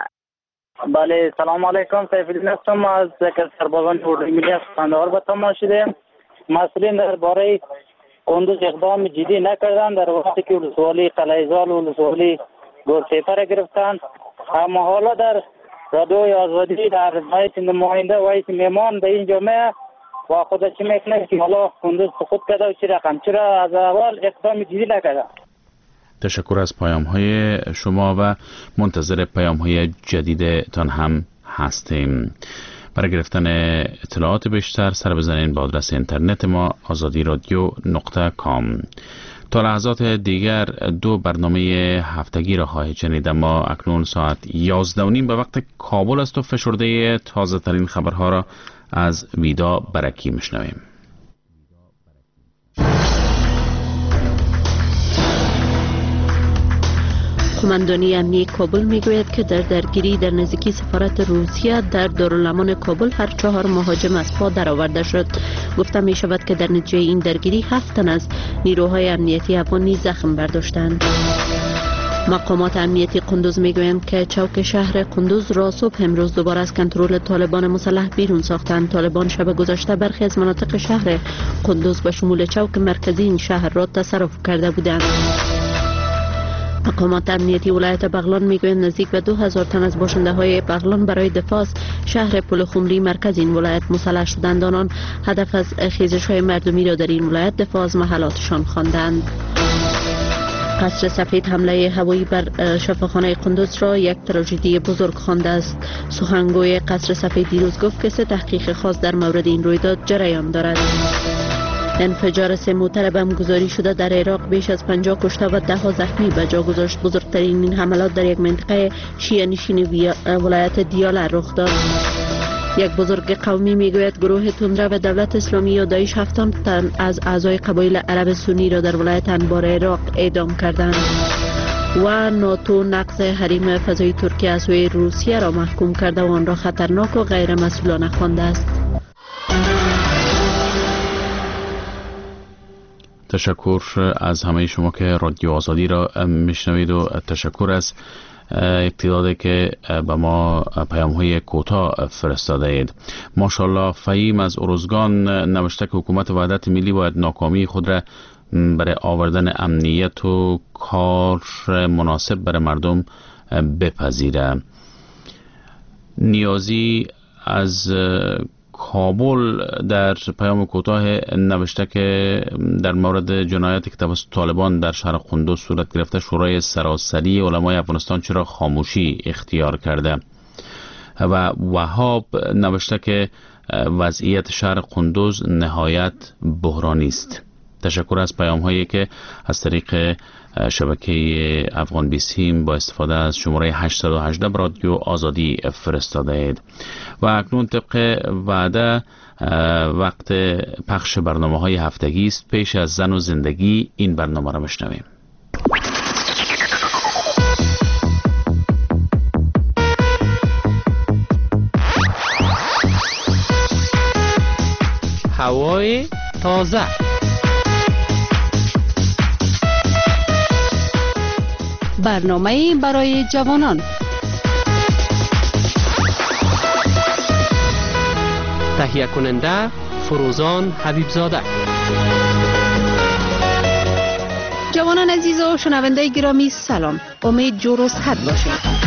بله، سلام علیکم. سیف الدین هستم از سربازان اردوی ملی از قندهار به تماس شدیم. مسئولین درباره کندوز اقدام جدی نکردند در وقتی که ولسوالی قلعه‌زال و ولسوالی گورسیپر گرفتند. اما حالا در رادیوی آزادی در حیث نماینده و حیث میمان در این جامعه و خودش میکنه که حالا کندوز سقوط کرده و چی رقم، چرا از اول اقدام جدی نکرده؟ تشکر از پیام های شما و منتظر پیام های جدیدتان هم هستیم. برای گرفتن اطلاعات بیشتر سر بزنین به آدرس اینترنت ما آزادی رادیو نقطه کام. تا لحظات دیگر دو برنامه هفتگی را خواهید شنید، اما اکنون ساعت یازده و نیم به وقت کابل است و فشرده تازه ترین خبرها را از ویدا برکی میشنویم. قماندانی امنیتی کابل میگوید که در درگیری در نزدیکی سفارت روسیه در دارالامان کابل هر چهار مهاجم از پا درآورده شد. گفته می شود که در نتیجه این درگیری هفت تن از نیروهای امنیتی افغانی زخم برداشتند. مقامات امنیتی قندوز میگویند که چوک شهر قندوز را صبح امروز دوباره از کنترل طالبان مسلح بیرون ساختند. طالبان شب گذشته برخی از مناطق شهر قندوز به شمول چوک مرکزی این شهر را تصرف کرده بودند. مقامات امنیتی ولایت بغلان میگویند نزدیک به دو هزار تن از باشنده های بغلان برای دفاع از شهر پلخمری مرکز این ولایت مسلح شدند. آنان هدف از خیزش های مردمی را در این ولایت دفاع از محلاتشان خواندند. قصر سفید حمله هوایی بر شفاخانه قندوز را یک تراژدی بزرگ خوانده است. سخنگوی قصر سفید دیروز گفت که سه تحقیق خاص در مورد این رویداد جریان دارد. انفجار سه موتر بم گذاری شده در عراق بیش از پنجاه کشته و ده ها زخمی به جا گذاشت. بزرگترین این حملات در یک منطقه شیعه نشین ولایت دیاله رخ داد. یک بزرگ قومی میگوید گروه تندرو و دولت اسلامی یا داعش هفتاد تن از اعضای قبایل عرب سنی را در ولایت انبار عراق اعدام کردند. و ناتو نقض حریم فضایی ترکیه از سوی روسیه را محکوم کرده و آن را خطرناک و غیر مسئولانه خوانده است. تشکر از همه شما که رادیو آزادی را میشنوید و تشکر از اقتداری که به ما پیام های کوتاه فرستاده اید. ماشاءالله فهیم از ارزگان نوشته که حکومت وحدت ملی باید ناکامی خود را برای آوردن امنیت و کار مناسب برای مردم بپذیره. نیازی از کابل در پیام کوتاه نوشته که در مورد جنایتی که توسط طالبان در شهر قندوز صورت گرفته شورای سراسری علمای افغانستان چرا خاموشی اختیار کرده. و وهاب نوشته که وضعیت شهر قندوز نهایت بحرانی است. تشکر از پیام هایی که از طریق شبکه افغان بیسیم با استفاده از شماره هشتصد و هجده رادیو آزادی فرستاده اید. و اکنون طبق وعده وقت پخش برنامه های هفتگی است. پیش از زن و زندگی این برنامه را بشنویم. هوای تازه، برنامه برای جوانان. تهیه کننده فروزان حبیبزاده. جوانان عزیز و شنونده گرامی سلام، امید جور و صحت باشید.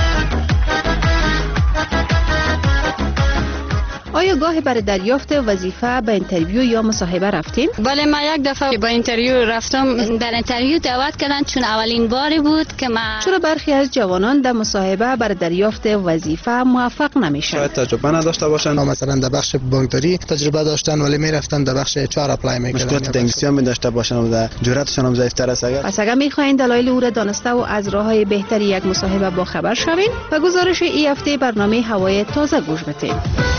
آیا گاهی برای دریافت وظیفه به اینترویو یا مصاحبه رفتین؟ بله، من یک دفعه به اینترویو رفتم. در اینترویو دعوت کردن چون اولین باری بود که من. چرا برخی از جوانان در مصاحبه برای دریافت وظیفه موفق نمیشن؟ شاید تجربه نداشته باشن، مثلا در بخش بانکداری تجربه داشتن ولی میرفتن در بخش اچ آر اپلای میکردن. مشکلات انگلیسی هم داشته باشن و جرأتشون هم ضعیف‌تر است. اگر پس اگر میخواین دلایل او را دانسته و از راههای بهتری یک مصاحبه با خبر شوین، به گزارش این هفته برنامه هوای تازه گوش بدید.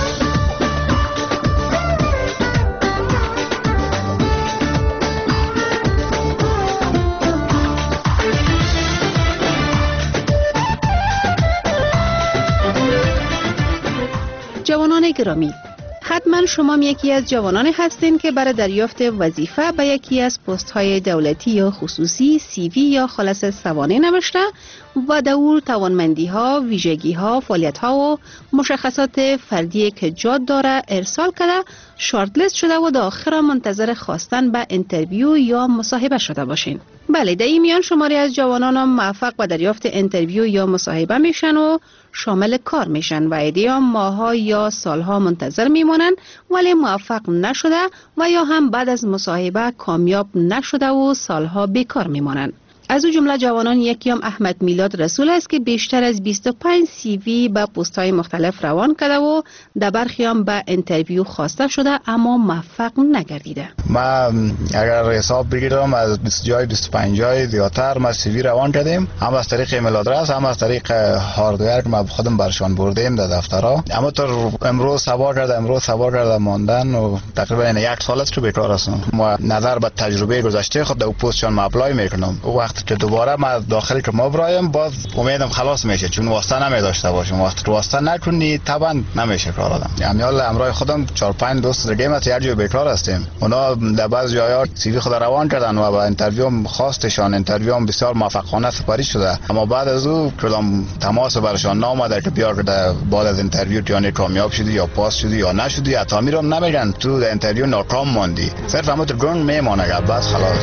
جوانان گرامی، حتما شما یکی از جوانانی هستین که برای دریافت وظیفه به یکی از پست های دولتی یا خصوصی سی وی یا خلاصه سوانح نوشته و دور توانمندی ها، ویژگی ها، فعالیت ها و مشخصات فردی که جاد داره ارسال کرده، شارت لیست شده و در آخر منتظر خواستن به اینترویو یا مصاحبه شده باشین. بله، در این میان شماری از جوانان هم موفق به دریافت اینترویو یا مصاحبه میشن و شامل کار میشن و ایده هم ماها یا سالها منتظر میمونن ولی موفق نشده و یا هم بعد از مصاحبه کامیاب نشده و سالها بیکار میمونن. از او جمله جوانان یکیام احمد میلاد رسول است که بیشتر از بیست و پنج سی وی به پست‌های مختلف روان کرده و در برخی هم به انترویو خواسته شده اما موفق نگردیده. من اگر حساب بگیرم از بیست جای بیست و پنج جای زیادتر ما سی وی روان کردیم، هم از طریق ایمیل آدرس هم از طریق هاردویر که ما خودم برشان بردیم در دفترها. اما تا امروز سوار کرده امروز سوار کرده ماندن و تقریبا یک سال است که بیکار هستم. ما نظر به تجربه گذشته خود در پستشان ما اپلای میکنم. وقتی که دوباره ما داخلی که ما برایم باز امیدم خلاص میشه، چون واسطه نمی داشته باشم. وقتی واسطه نکنی طبعا نمیشه کار آدم. یعنی حالا امروز خودم چهار پنج دوست دیگه ما هر جای بیکار هستیم. اونا در بعض جاها سی وی خود روان کردن و با انترویو خواستشان انترویو هم بسیار موفقانه سپاری شده، اما بعد از او کدام تماس برشان نامده که بیا که بعد از انترویو یعنی کامیاب شدی یا پاس شدی یا نشدی، حتی میرم نمیگن تو در انترویو ناکام ماندی، صرف همون تو گرون میمونه بس خلاص.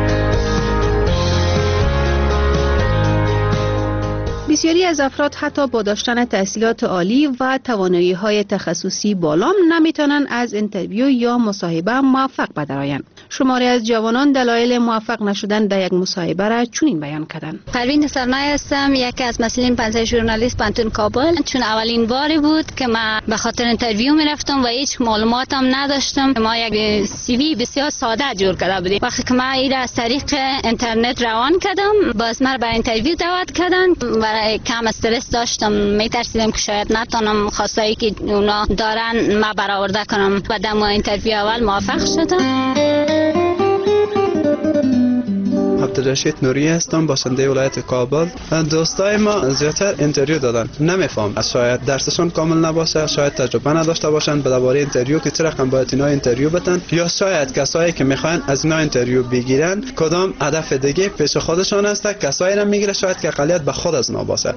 بسیاری از افراد حتی با داشتن تحصیلات عالی و توانایی‌های تخصصی بالا نمیتونن از انترویو یا مصاحبه موفق بدرآیند. شماری از جوانان دلایل موفق نشدن در یک مصاحبه را چنین بیان کردند. پروین سرنای هستم، یکی از مسئولین پنجاه ژورنالیست پانتون کابل. چون اولین باری بود که من به خاطر انترویو میرفتم و هیچ معلوماتم نداشتم. ما یک سی وی بسیار ساده جور کرده بودیم. وقتی که من این از طریق اینترنت روان کردم، باز من به انترویو دعوت کردن. برای کم استرس داشتم، میترسیدم که شاید نتونم خواستایی که اونا دارن ما برآورده کنم. و در انترویو اول موفق شدم. عبدالرشید نوری هستم، باشنده ولایت کابل. دوستای ما زیادتر اینترویو دادن، نمیفهم از شاید درسشون کامل نباشه، شاید تجربه نداشته باشن به درباره اینترویو که چه رقم باید اینا اینترویو بدن، یا شاید کسایی که میخواین از اینا اینترویو بگیرن کدام هدف دیگه پیش خودشون هست، کسایی را میگیره شاید که اقلیت به خود از ما باشه.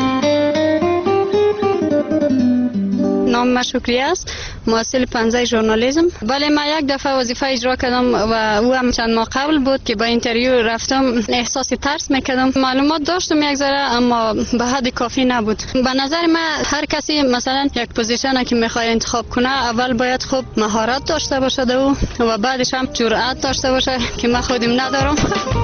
نام من شکری است، محصل پنجاه ژورنالیسم. بله من یک دفعه وظیفه اجرا کردم و او هم چند ماه قبل بود که با اینترویو رفتم. احساس ترس میکردم، معلومات داشتم یک ذره اما به حد کافی نبود. به نظر من هر کسی مثلا یک پوزیشن که میخواد انتخاب کنه اول باید خوب مهارت داشته باشه او و بعدش هم جرأت داشته باشه که من خودم ندارم.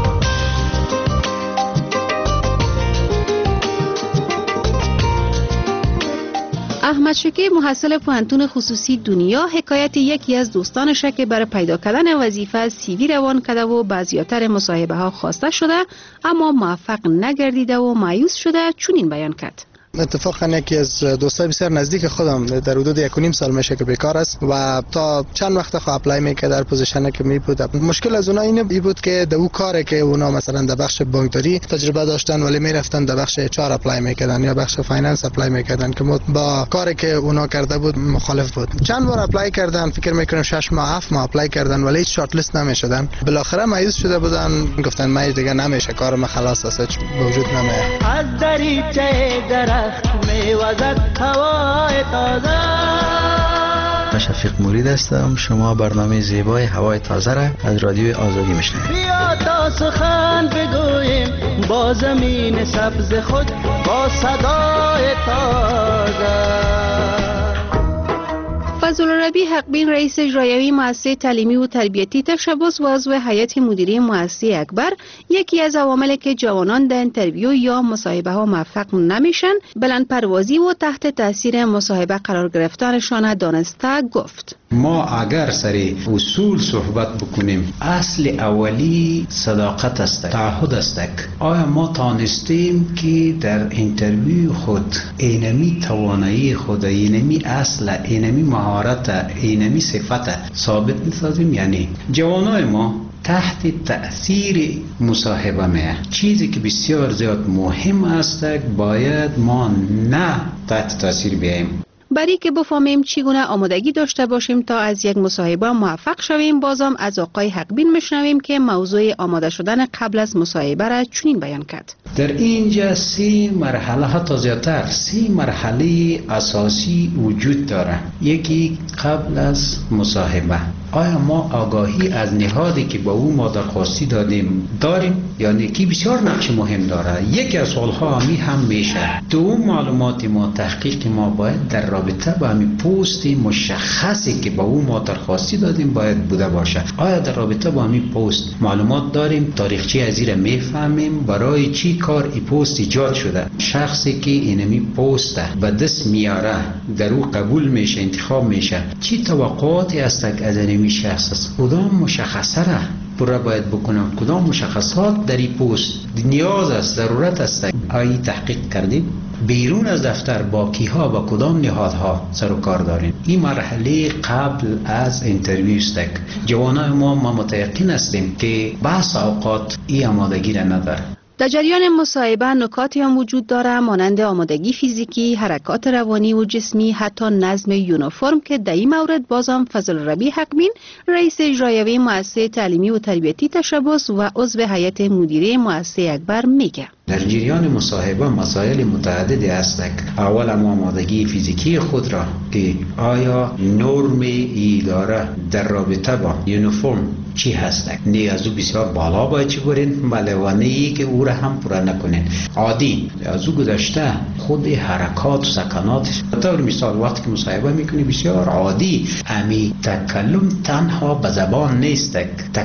احمد شکیب محصل پوهنتون خصوصی دنیا حکایت یکی از دوستانش که برای پیدا کردن وظیفه سی وی روان کرده و بعضیاتر مصاحبه ها خواسته شده اما موفق نگردیده و مایوس شده چنین بیان کرد. اتفاقا یکی از دوستای بسیار نزدیک خودم در حدود یک و نیم سال میشه که بیکار است و تا چند وقت خو اپلای میکرد در پوزیشنی که می بود. مشکل از اونها اینه بود که در اون کاری که اونا مثلا در بخش بانکداری تجربه داشتن ولی میرفتن در بخش اچ آر اپلای میکردن یا بخش فایننس اپلای میکردن که با کاری که اونا کرده بود مخالف بود. چند بار اپلای کردن، فکر میکنم شش ماه هفت ماه اپلای کردن ولی هیچ شارت لیست نمیشدن. بالاخره مایوس شده بودن، گفتن من دیگه نمیشه، کار ما خلاص است، وجود نمیاد. از دریچه درخت میوزد هوای تازه. من شفیق مرید هستم، شما برنامه زیبای هوای تازه را از رادیو آزادی میشنوید. بیا تا سخن بگوییم با زمین سبز خود با صدای تازه. فضل‌الربی حقبین رئیس اجرایی مؤسسه تعلیمی و تربیتی تشبث و عضو هیئت مدیره مؤسسه اکبر یکی از عواملی که جوانان در انترویو یا مصاحبه ها موفق نمیشن بلند پروازی و تحت تاثیر مصاحبه قرار گرفتنشان دانسته گفت. ما اگر سری اصول صحبت بکنیم، اصل اولی صداقت است، تعهد است. آیا ما تانستیم که در اینترویو خود اینمی توانایی خود، اینمی اصل، اینمی مهارت، اینمی صفت ثابت می‌سازیم؟ یعنی جوانای ما تحت تأثیر مصاحبه میه، چیزی که بسیار زیاد مهم است باید ما نه تحت تأثیر بیاییم. برای که بفهمیم چگونه آمادگی داشته باشیم تا از یک مصاحبه موفق شویم، بازم از آقای حقبین میشنویم که موضوع آماده شدن قبل از مصاحبه را چنین بیان کرد. در اینجا سی مرحله، حتی زیادتر سی مرحله اساسی وجود داره. یکی قبل از مصاحبه، آیا ما آگاهی از نهادی که با او ما درخواستی دادیم داریم؟ یعنی کی بسیار نقش مهم داره. یکی از سوالها همی هم میشه دوم معلومات ما، تحقیق ما باید در رابطه با همین پست مشخصی که با او ما درخواستی دادیم باید بوده باشه. آیا در رابطه با همین پست معلومات داریم؟ تاریخچه از این میفهمیم؟ برای چی کار این پست ایجاد شده؟ شخصی که اینمی پست به دست میاره در او قبول میشه، انتخاب میشه، چی توقعاتی است از اینمی شخص است؟ کدام مشخصه را پورا باید بکنم؟ کدام مشخصات در این پست نیاز است، ضرورت است؟ آیا تحقیق کردیم؟ بیرون از دفتر با کیها با کدام نهادها سر و کار داریم؟ این مرحله قبل از انترویو است. جوانای ما ما متيقن هستیم که بحث اوقات این آمادگی را نداره. در جریان مصاحبه نکاتی هم وجود داره مانند آمادگی فیزیکی، حرکات روانی و جسمی، حتی نظم یونیفرم که در این مورد بازم فضل ربی حقبین رئیس اجرایی مؤسسه تعلیمی و تربیتی تشبث و عضو هیئت مدیره مؤسسه اکبر میگه. در جریان مصاحبه مسائل متعددی هست. اول ما آمادگی فیزیکی خود را که آیا نرم اداره در رابطه با یونیفرم چی هست؟ نه از او بسیار بالا باید چی برین بله و نه ای که او را هم پورا نکنین. عادی از او گذشته خود حرکات و سکناتش طور مثال وقتی که مصاحبه میکنی بسیار عادی، امی تکلم تنها به زبان نیست،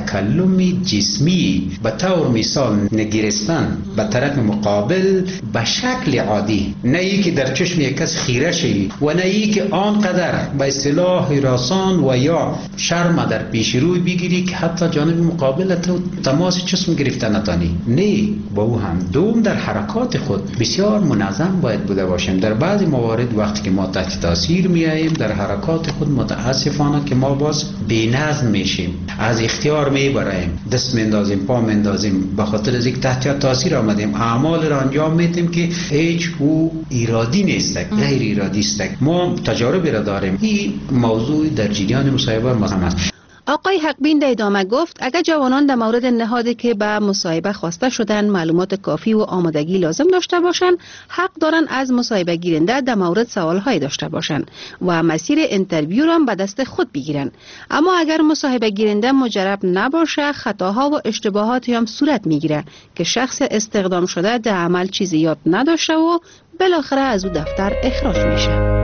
تکلم جسمی به طور مثال نگرستن به طرف مقابل به شکل عادی، نه ای که در چشم یک کس خیره شی و نه ای که آنقدر به اصطلاح هراسان و یا شرم در پیش روی بگیری که حتی جانب مقابل تو تماس چشم گرفته نتانی. نه، با او هم دوم در حرکات خود بسیار منظم باید بوده باشیم. در بعضی موارد وقتی که ما تحت تاثیر میاییم در حرکات خود متاسفانه که ما باز بی‌نظم میشیم، از اختیار میبریم، دست میندازیم، پا میندازیم، به خاطر از اینکه تحت تاثیر آمدیم اعمال را انجام میدیم که هیچ او ایرادی نیست، غیر ایرادی است. ما تجاربی را داریم. این موضوع در جریان مصاحبه مهم است. آقای حقبین در ادامه گفت اگر جوانان در مورد نهادی که به مصاحبه خواسته شدن معلومات کافی و آمادگی لازم داشته باشند، حق دارن از مصاحبه گیرنده در مورد سوالهای داشته باشند و مسیر انترویو را به دست خود بگیرن. اما اگر مصاحبه گیرنده مجرب نباشه، خطاها و اشتباهاتی هم صورت میگیره که شخص استخدام شده در عمل چیزی یاد نداشته و بالاخره از او دفتر اخراج میشه.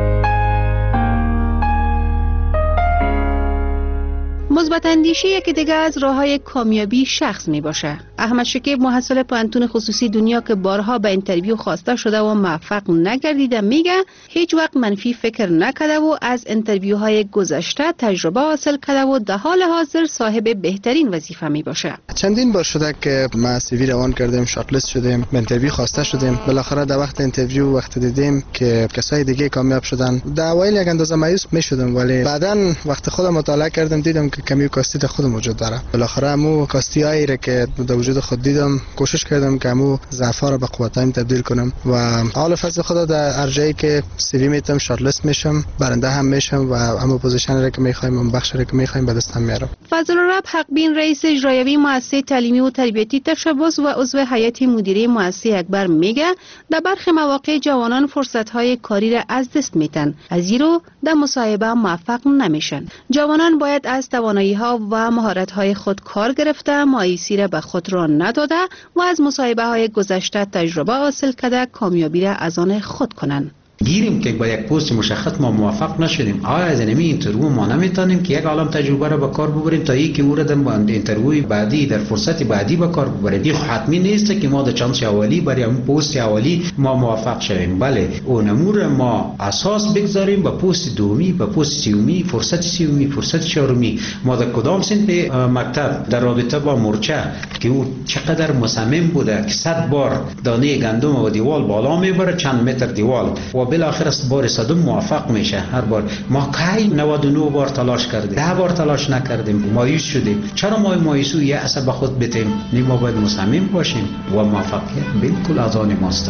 مثبت اندیشی یکی دیگه از راه‌های کامیابی شخص می باشه. احمد شکیب محصل پانتون خصوصی دنیا که بارها به اینترویو خواسته شده و موفق نگردیده میگه هیچ وقت منفی فکر نکرده و از اینترویوهای گذشته تجربه حاصل کرده و در حال حاضر صاحب بهترین وظیفه می باشه. چندین بار شده که ما سی وی روان کردیم، شارت لیست شدیم، به اینترویو خواسته شدیم، بالاخره در وقت اینترویو وقت دیدیم که کسای دیگه کامیاب شدن. در اوایل یک اندازه مایوس میشدم، ولی بعداً وقت خودم مطالعه کردم دیدم که کمی کاستی در خود موجود داره. بالاخره امو کاستی هایی را که در وجود خود دیدم کوشش کردم که امو ضعف‌ها را به قوت‌هایم تبدیل کنم و حال فضل خدا در ارجایی که سی وی میتم شارت لیست میشم، برنده هم میشم و امو پوزیشن را که میخوایم، اون بخش را که میخوایم به دست میارم. فضل رب حقبین رئیس اجرایی مؤسسه تعلیمی و تربیتی تشبث و عضو هیئت مدیره مؤسسه اکبر میگه در برخی مواقع جوانان فرصت‌های کاری را از دست میدن، از زیرا در مصاحبه موفق نمیشن. جوانان باید از توانایی‌ها و مهارت‌های خود کار گرفته، مایوسی را به خود را نداده و از مصاحبه‌های گذشته تجربه حاصل کرده کامیابی را از آن خود کنند. گیریم که با یک پست مشخص ما موفق نشدیم، آیا از اینمی اینترویو ما نمیتونیم که یک عالم تجربه را به کار ببریم تا اینکه او را در اینترویو بعدی در فرصت بعدی به کار ببریم؟ این حتمی نیست که ما در چانس اولی برای اون پست اولی ما موفق شویم. بله، اون امور ما اساس بگذاریم به پست دومی، به پست سومی، فرصت سومی، فرصت چهارمی. ما در کدام سنت مکتب در رابطه با مورچه که او چقدر مصمم بوده که صد بار دانه گندم و دیوال بالا میبره، چند متر دیوال، و بالاخره است بار صدم موفق میشه. هر بار ما کی نود و نه بار تلاش کردیم، ده بار تلاش نکردیم، مایوس شدیم. چرا ما مایوس و یأس به خود بدیم؟ نه، ما باید مصمم باشیم و موفقیت بالکل از آن ماست.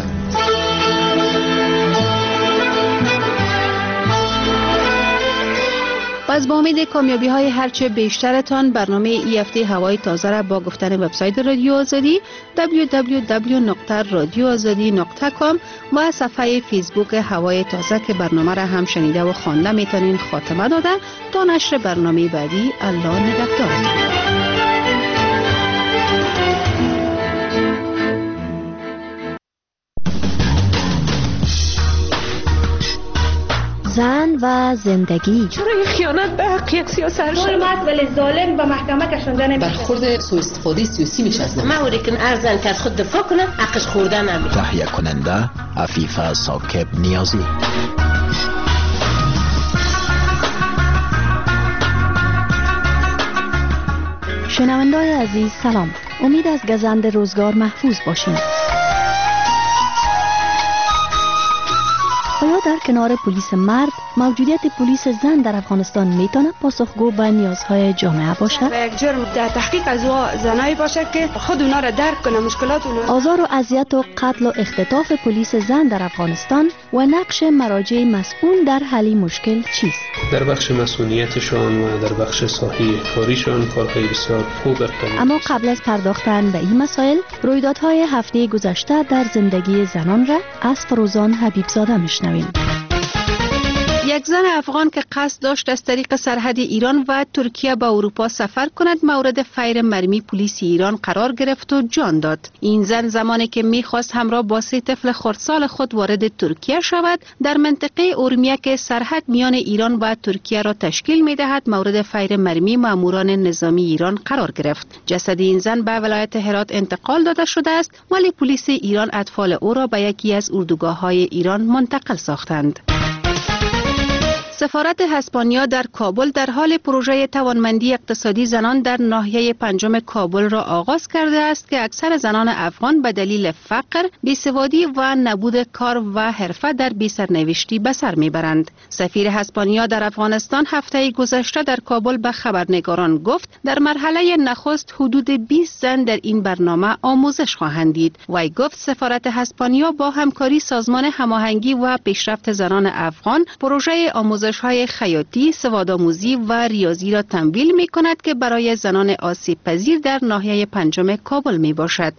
پس با امید کامیابی های هرچه بیشترتان برنامه ای هفته هوای تازه را با گفتن وبسایت رادیو آزادی دبلیو دبلیو دبلیو دات رادیو آزادی دات کام و صفحه فیسبوک هوای تازه که برنامه را هم شنیده و خوانده میتونین خاتمه داده تا نشر برنامه بعدی. الله نگهدار. زن و زندگی. چرا این خیانت به حق یک سیاست شد؟ مرد ولی ظالم به محکمه کشانده نمیشه. برخورد سوء استفاده سیاسی میشه از ما وری که ارزن که از خود دفاع کنه حقش خورده نمیشه. تهیه کننده عفیفه ثاقب نیازی. شنونده‌های عزیز سلام. امید از گزند روزگار محفوظ باشین. آیا در کنار پلیس مرد موجودیت پلیس زن در افغانستان میتونه پاسخگو به نیازهای جامعه باشه؟ و یک جرم در تحقیق از زنایی باشه که خود اونا را درک کنه، مشکلات اونا. آزار و اذیت و قتل و اختطاف پلیس زن در افغانستان و نقش مراجع مسئول در حل مشکل چیست؟ در بخش مسئولیتشان و در بخش ساحه کاریشان کارهای بسیار خوب انجام. اما قبل از پرداختن به این مسائل، رویدادهای هفته گذشته در زندگی زنان را از فروزان حبیبزاده میشنویم. یک زن افغان که قصد داشت از طریق سرحد ایران و ترکیه به اروپا سفر کند مورد فیر مرمی پلیس ایران قرار گرفت و جان داد. این زن زمانی که میخواست همراه با سه طفل خردسال خود وارد ترکیه شود، در منطقه اورمیه که سرحد میان ایران و ترکیه را تشکیل میدهد مورد فیر مرمی ماموران نظامی ایران قرار گرفت. جسد این زن به ولایت هرات انتقال داده شده است، ولی پلیس ایران اطفال او را به یکی از اردوگاه‌های ایران منتقل ساختند. سفارت اسپانیا در کابل در حال پروژه توانمندی اقتصادی زنان در ناحیه پنجم کابل را آغاز کرده است که اکثر زنان افغان به دلیل فقر، بیسوادی و نبود کار و حرفه در بی‌سرنوشتی به سر میبرند. سفیر اسپانیا در افغانستان هفته گذشته در کابل به خبرنگاران گفت در مرحله نخست حدود بیست زن در این برنامه آموزش خواهند دید. وی گفت سفارت اسپانیا با همکاری سازمان هماهنگی و پیشرفت زنان افغان پروژه آموزش های خیاطی، سوادآموزی و ریاضی را تمویل می کند که برای زنان آسیب پذیر در ناحیه پنجم کابل می باشد.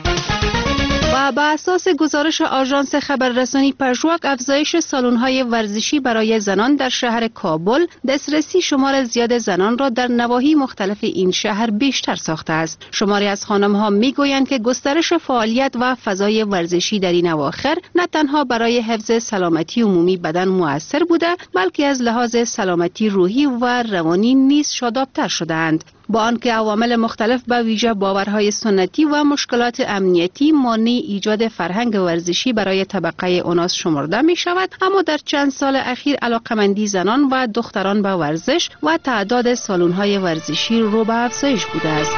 و بر اساس گزارش آژانس خبررسانی پژواک، افزایش سالن‌های ورزشی برای زنان در شهر کابل دسترسی شمار زیاد زنان را در نواحی مختلف این شهر بیشتر ساخته است. شماری از خانم‌ها می‌گویند که گسترش فعالیت و فضای ورزشی در این اواخر نه تنها برای حفظ سلامتی عمومی بدن مؤثر بوده، بلکه از لحاظ سلامتی روحی و روانی نیز شادابتر شده‌اند. با آنکه عوامل مختلف به ویژه باورهای سنتی و مشکلات امنیتی مانع ایجاد فرهنگ ورزشی برای طبقه اوناس شمرده می شود، اما در چند سال اخیر علاقمندی زنان و دختران به ورزش و تعداد سالن‌های ورزشی رو به افزایش بوده است.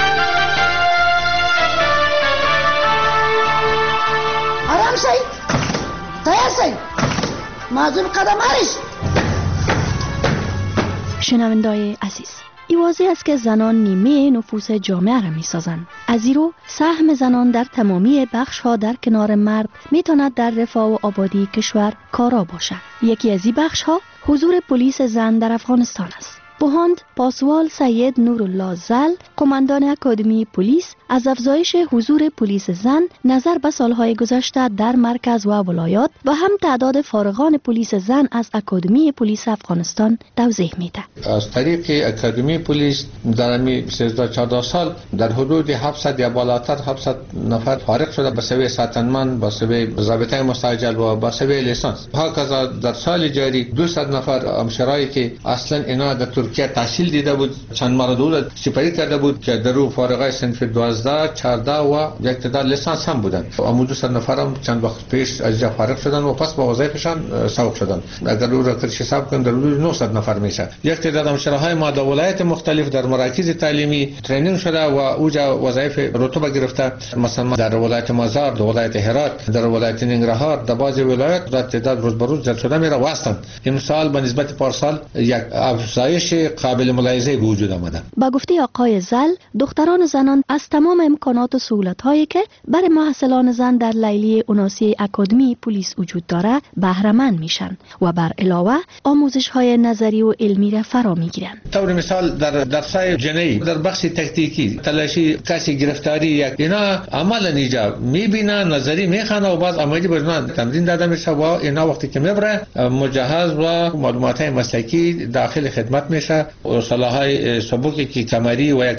آرام شید، تیار شید، معذور قدم هرش. شنونده‌های عزیز، این واضح است که زنان نیمه نفوس جامعه را می سازند. از ایرو سهم زنان در تمامی بخش ها در کنار مرد می تواند در رفاه و آبادی کشور کارا باشد. یکی از این بخش ها حضور پلیس زن در افغانستان است. بهاند پاسوال سید نورالله زل، قماندان اکادمی پلیس، از افزایش حضور پلیس زن نظر به سالهای گذشته در مرکز و ولایات و هم تعداد فارغان پلیس زن از اکادمی پلیس افغانستان توضیح میده. از طریق اکادمی پلیس در امی سیزده چهارده سال در حدود هفتصد یا بالاتر هفتصد نفر فارغ شده به سوی ساتنمن، به سوی ضابطه مستعجل و به سوی لیسانس. هاکذا در سال جاری دویست نفر همشرایی که اصلا اینا در ترکیه تحصیل دیده بود چند ماه دور سپری کرده بود که در رو فارغای صنف دوازده، چهارده و یک تعداد لیسانس هم بودن. اما دو صد نفرم چند وقت پیش از جا فارغ شدن و پس با وظایفشان سوق شدن. اگر رو را کرش حساب کنیم در حدود نهصد نفر میشه. یک تعداد همشراهای ما در ولایت مختلف در مراکز تعلیمی ترینینگ شده و اوجا وظایف رتبه گرفته. مثلا در ولایت مازار، در ولایت هرات، در ولایت ننگرهار، در بعضی ولایات را تعداد روز به روز زیاد شده میره واسطن. این سال به نسبت پارسال یک افزایش قابل ملاحظه به وجود آمده. با گفته آقای زل، دختران زنان از تمام امکانات و سهولت‌هایی که برای محصلان زن در لیلی اوناسی اکادمی پلیس وجود داره بهره مند میشن و بر علاوه آموزش‌های نظری و علمی را فرا میگیرن. طور مثال در درس‌های جنایی، در بخش تکتیکی، تلاشی کسی گرفتاری یک اینا عملا اینجا میبینن، نظری میخوانه و بعض عملی برنامه تمرین داده میشه و اینا وقتی که میبره مجهز و معلومات‌های مسلکی داخل خدمت میشه. اصطلاح‌های سبکی که کمری و یک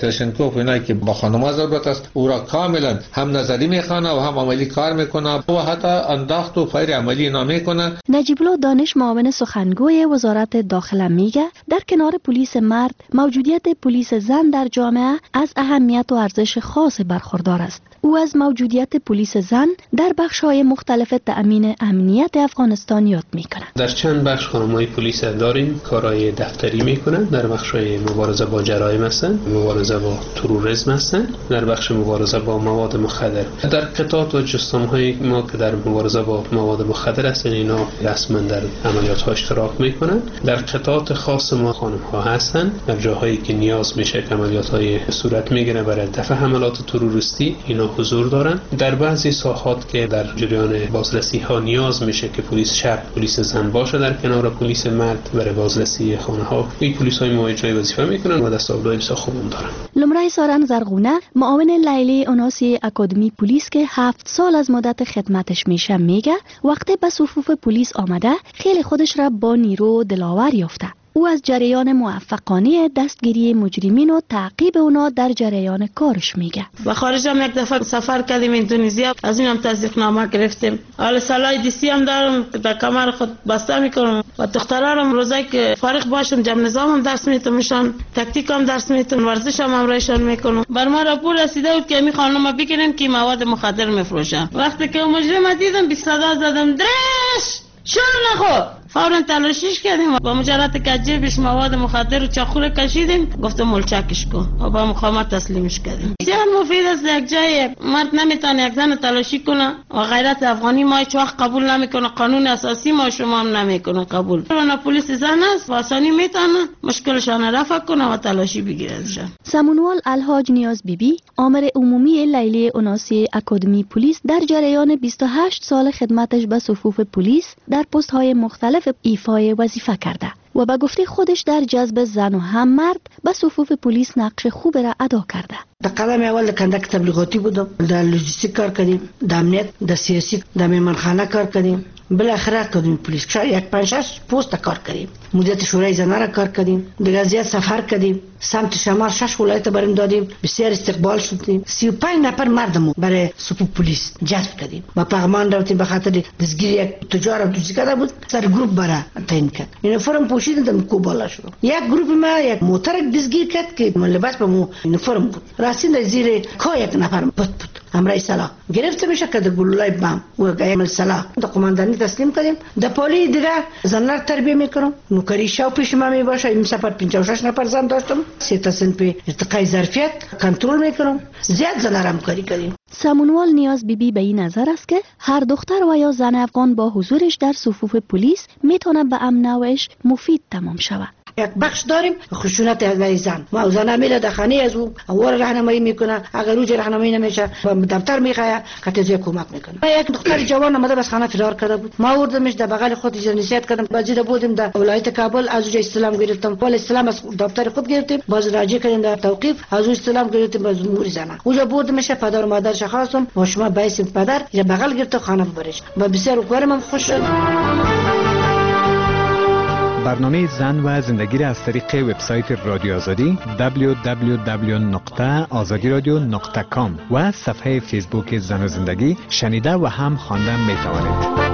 کلاشینکوف اینایی که با خانم‌ها ضرورت است او را کاملا هم نظری میخوانه و هم عملی کار میکنه و حتی انداخت و فیر عملی اینا میکنه. نجیب الله دانش معاون سخنگوی وزارت داخله میگه در کنار پلیس مرد موجودیت پلیس زن در جامعه از اهمیت و ارزش خاص برخوردار است. او از موجودیت پلیس زن در بخش‌های مختلف تأمین امنیت افغانستان یاد می‌کند. در چند بخش خانم‌های پلیس داریم کارهای دفتری می‌کنند، در بخش‌های مبارزه با جرایم هستند، مبارزه با تروریسم هستند، در بخش مبارزه با مواد مخدر. در قطعات و جستم‌های ما که در مبارزه با مواد مخدر هستند اینا رسما در عملیات‌ها اشتراک می‌کنند. در قطعات خاص ما خانم‌ها هستند، در جاهایی که نیاز میشه که عملیات‌های صورت می‌گیره برای دفع حملات تروریستی اینا حضور دارن. در بعضی ساحات که در جریان بازرسی ها نیاز میشه که پلیس شب پلیس زن باشه در کنار پلیس مرد برای بازرسی خانه ها، این پلیس های مواجهه وظیفه میکنن و دستاوردهای بسیار خوب دارن. لمرای سارن زرغونه معاون لیلی اوناسی اکادمی پلیس که هفت سال از مدت خدمتش میشه میگه وقتی به صفوف پلیس آمده خیلی خودش را با نیرو دلاور یافته. او از جریان موفقانه دستگیری مجرمین و تعقیب اونا در جریان کارش میگه. و خارج هم یک دفعه سفر کردیم اندونزیا، از اونم تصدیق نامه گرفتیم. حالا سلاح دیسی هم دارم که در کمر خود بسته میکنم و دخترارم روزایی که فارغ باشم جمع نظام هم درس میتونم، تکتیک هم درس میتونم، ورزش هم همراهشان میکنم. بر ما راپور رسیده بود که می خانم بگیرن که مواد مخدر میفروشن. وقتی که مجرم دیدم بیست صدا زدم درش شروع نخو، فوراً تلاشیش کردیم با مجرد که جیبش مواد مخدر و چاخور کشیدیم، گفتم ملچکش کن و با مقامات تسلیمش کردیم. بسیار مفید است یک جای مرد نمیتونه یک زن تلاشی کنه و غیرت افغانی ما هیچ وقت قبول نمیکنه، قانون اساسی ما شما هم نمیکنه قبول. اونا پلیس زن است واسانی میتونه مشکلشان رفع کنه و تلاشی بگیرنشان. سمونوال الحاج نیاز بیبی آمر عمومی لیلی اوناسی اکادمی پلیس در جریان بیست و هشت سال خدمتش به صفوف پلیس در پست های مختلف ایفای وظیفه کرده و به گفته خودش در جذب زن و هم مرد به صفوف پلیس نقش خوب را ادا کرده. در قدم اول در کندک تبلیغاتی بودم، در لوجستیک کار کردیم، در امنیت، در سیاسی، در میمانخانه کار کردیم. بالاخره کدوم پلیس که یک پنج شش پست کار کردیم، مدیریت شورای زنان را کار کردیم، دیگر زیاد سفر کردیم، سمت شمال شش ولایت بریم دادیم، بسیار استقبال شدیم. سی و پنج نفر مردمو برای صفوف پلیس جذب کردیم و پیغام رفتیم به خاطر دستگیری یک تجار دوزی کرده بود، سر گروه برای تعیین کرد. یونیفرم پوشیدن دم کو بالا شد. یک گروه ما یک موتر دستگیر کرد که لباس به مو یونیفرم بود. راستی زیر کا یک نفر پت پت امرای سلا گرفته میشه که در گلولای بم و گایم سلا د قماندانی تسلیم کردیم. د پولی دیگه زنار تربیه میکنم، نوکری شاو پیش ما می باشه. این سفر پنجاه و شش نفر زن داشتم، سه تا سن په ارتقای ظرفیت کنترل میکنم، زیاد زنارم کاری کردیم. سمونوال نیاز بیبی به این نظر است که هر دختر و یا زن افغان با حضورش در صفوف پلیس میتونه به امن و عشق مفید تمام شود. یک بخش داریم خشونت از زن، ما زن میره در خانه از او اور راهنمایی میکنه، اگر روز راهنمایی نمیشه با دفتر میخواه کاتیزی کمک میکنه. ما یک دختر جوان اومده از خانه فرار کرده بود، ما آوردمش در بغل خود جنسیت کردم، بازی بودیم در ولایت کابل، از اونجا استلام گرفتم، ول استلام از دفتر خود گرفتیم، باز راجع کردیم در توقیف، از اون استلام گرفتیم باز امور زنان. اونجا بردمش پدر و مادرش خواستم با شما بایسیم پدر یا بغل گرفت خانه برش، با بسیار کارم خوش شد. برنامه زن و زندگی را از طریق وبسایت رادیو آزادی دبلیو دبلیو دبلیو نقطه آزادی رادیو نقطه کام و صفحه فیسبوک زن و زندگی شنیده و هم خواندن می توانید.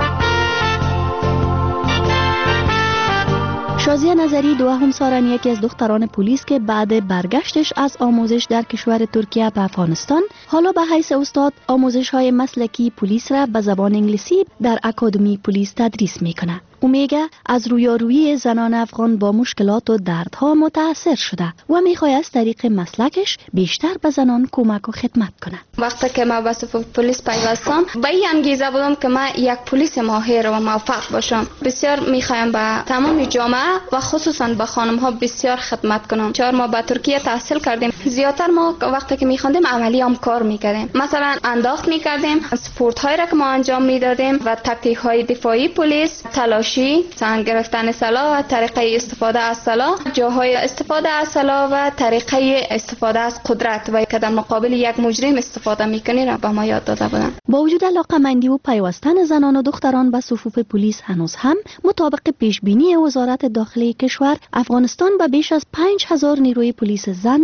شازیه نظری دوهم سارن یکی از دختران پلیس که بعد برگشتش از آموزش در کشور ترکیه به افغانستان حالا به حیث استاد آموزش های مسلکی پلیس را به زبان انگلیسی در اکادمی پلیس تدریس میکنه. او میگه از رویارویی زنان افغان با مشکلات و دردها متاثر شده و میخواد از طریق مسلکش بیشتر به زنان کمک و خدمت کنه. وقتی که ما به صفوف پلیس پیوستم به این انگیزه بودم که من یک پلیس ماهر و موفق باشم. بسیار میخوایم به تمام جامعه و خصوصا به خانم ها بسیار خدمت کنم. چهار ماه به ترکیه تحصیل کردیم. زیادتر ما وقتی که میخواندیم عملی هم کار میکردیم. مثلا انداخت میکردیم، سپورت های را که ما انجام میدادیم و تاکتیک های دفاعی پلیس، تلاش سنگ گرفتن سلاح و طریقه استفاده از سلاح، جاهای استفاده از سلاح و طریقه استفاده از قدرت و که در مقابل یک مجرم استفاده میکنی را به ما یاد داده بودند. با وجود علاقه‌مندی و پیوستن زنان و دختران به صفوف پلیس هنوز هم مطابق پیشبینی وزارت داخلی کشور افغانستان به بیش از پنج هزار نیروی پلیس زن در بخش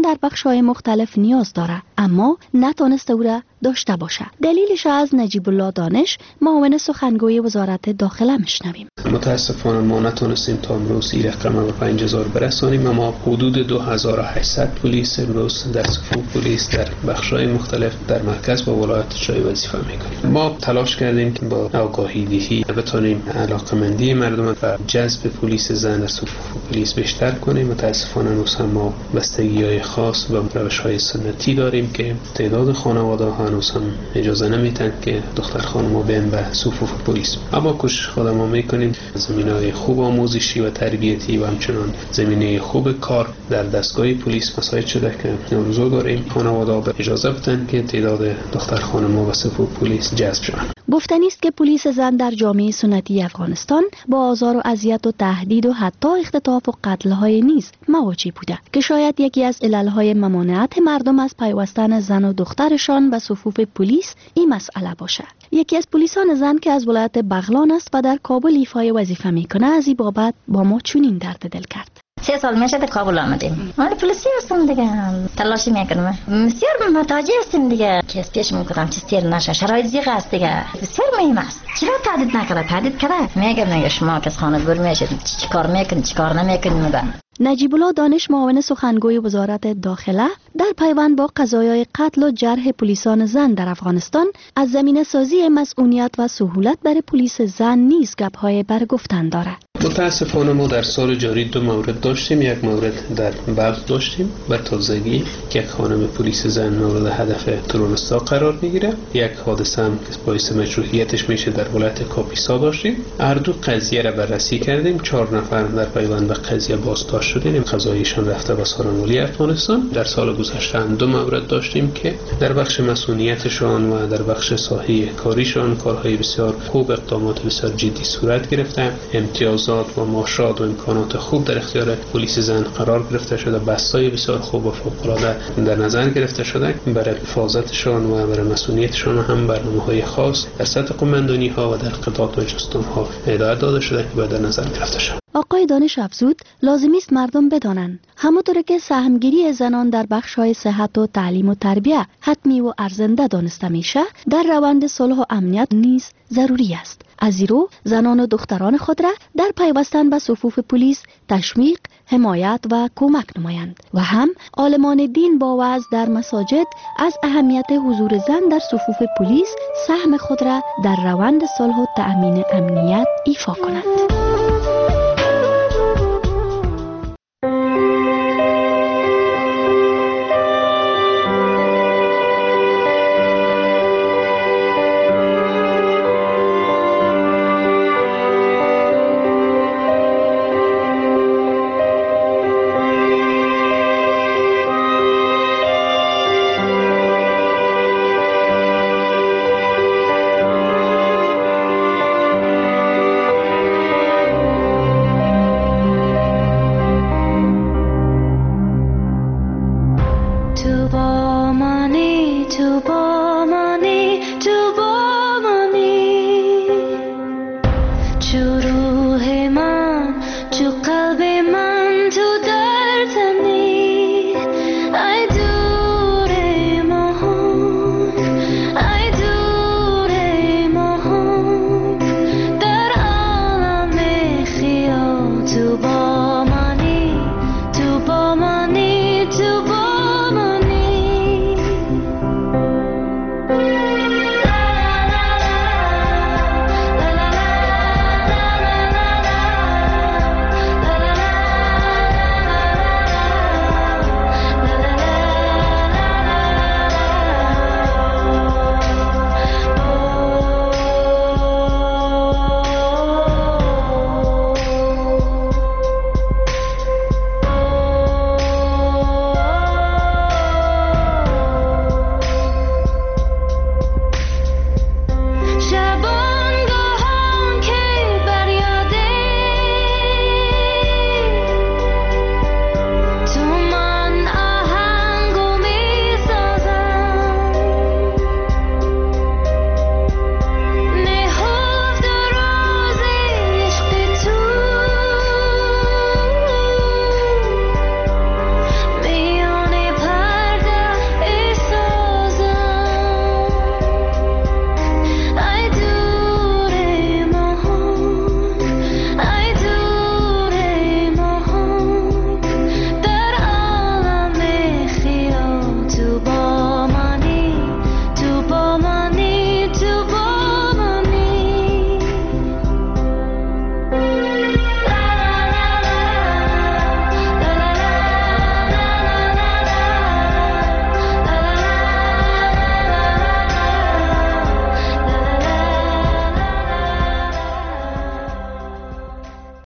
بخش‌های مختلف نیاز داره اما نتونسته او را داشته باشه. دلیلش از نجیب الله دانش معاون سخنگوی وزارت داخله میشنویم. متاسفانه ما نتونستیم تا امروز این رقم به پنج هزار برسانیم، اما حدود دو هزار و هشتصد پلیس امروز در صفوف پلیس در بخش‌های مختلف در مرکز و ولایت جای وظیفه میکنیم. ما تلاش کردیم که با آگاهی دهی بتونیم علاقمندی مردم و جذب پلیس زن در صفوف پلیس بیشتر کنیم. متاسفانه هنوز هم ما بستگی‌های خاص و روش‌های سنتی داریم که تعداد خانواده‌ها هنوز هم اجازه نمیدن که دختر خانم‌ها بیان به صفوف پلیس. اما کوشش خودمون میکنیم زمینه‌های خوب آموزشی و تربیتی و همچنان زمینه خوب کار در دستگاه پلیس مساعد شده که روزو داریم خانواده‌ها به اجازه بدن که تعداد دختر خانم‌ها به صفوف پلیس جذب شوند. گفتنی است که پلیس زن در جامعه سنتی افغانستان با آزار و اذیت و تهدید و حتی اختطاف و قتل‌های نیز مواجه بوده که شاید یکی از علل‌های ممانعت مردم از پیوستن زن و دخترشان به صفوف پلیس این مسئله باشه. یکی از پلیسان زن که از ولایت بغلان است و در کابل ایفای وظیفه میکنه از این بابت با ما چنین درد دل کرد. سه سال میشه در کابل آمدیم. ما پلیسی هستم دیگه، تلاشی میکنم. بسیار محتاج هستیم دیگه که پیش میکنم چه سیر نشه. شرایط زیغ است دیگه. بسیار مهم است. چرا تهدید نکرده؟ تهدید کرده. میگه میگه شما که از خانه دور میشید چی کار میکنید چی کار نمیکنید میگه. نجیب الله دانش معاون سخنگوی وزارت داخله در پیوند با قضایای قتل و جرح پلیسان زن در افغانستان از زمینه سازی مسئولیت و سهولت برای پلیس زن نیز گپ‌های برگفتن دارد. متاسفانه ما در سال جاری دو مورد داشتیم. یک مورد در بلخ داشتیم به تازگی که یک خانم پلیس زن مورد هدف تروریستا قرار میگیره. یک حادثه هم که باعث مجروحیتش میشه در ولایت کاپیسا داشتیم. هر دو قضیه را بررسی کردیم. چهار نفر در پیوند به قضیه بازداشت شدیم. قضاییشان رفته به سارنولی افغانستان. در سال گذشته هم دو مورد داشتیم که در بخش مسئولیتشان و در بخش ساحه کاریشان کارهای بسیار خوب، اقدامات بسیار جدی صورت گرفته. امتیازات و معاشات و امکانات خوب در اختیار پلیس زن قرار گرفته شده. بستای بسیار خوب و فوق‌العاده در نظر گرفته شده برای حفاظتشان و برای مسئولیتشان. هم برنامه‌های خاص در سطح قماندانی‌ها و در قطعات و جستان‌ها هدایت داده شده که در نظر گرفته شده. آقای دانش افزود لازمی است مردم بدانند همونطور که سهمگیری زنان در بخش‌های صحت و تعلیم و تربیت حتمی و ارزنده دانسته میشه، در روند صلح و امنیت نیز ضروری است. از این رو زنان و دختران خود را در پیوستن به صفوف پلیس تشویق، حمایت و کمک نمایند و هم عالمان دین با وعظ در مساجد از اهمیت حضور زن در صفوف پلیس سهم خود را در روند صلح و تأمین امنیت ایفا کنند.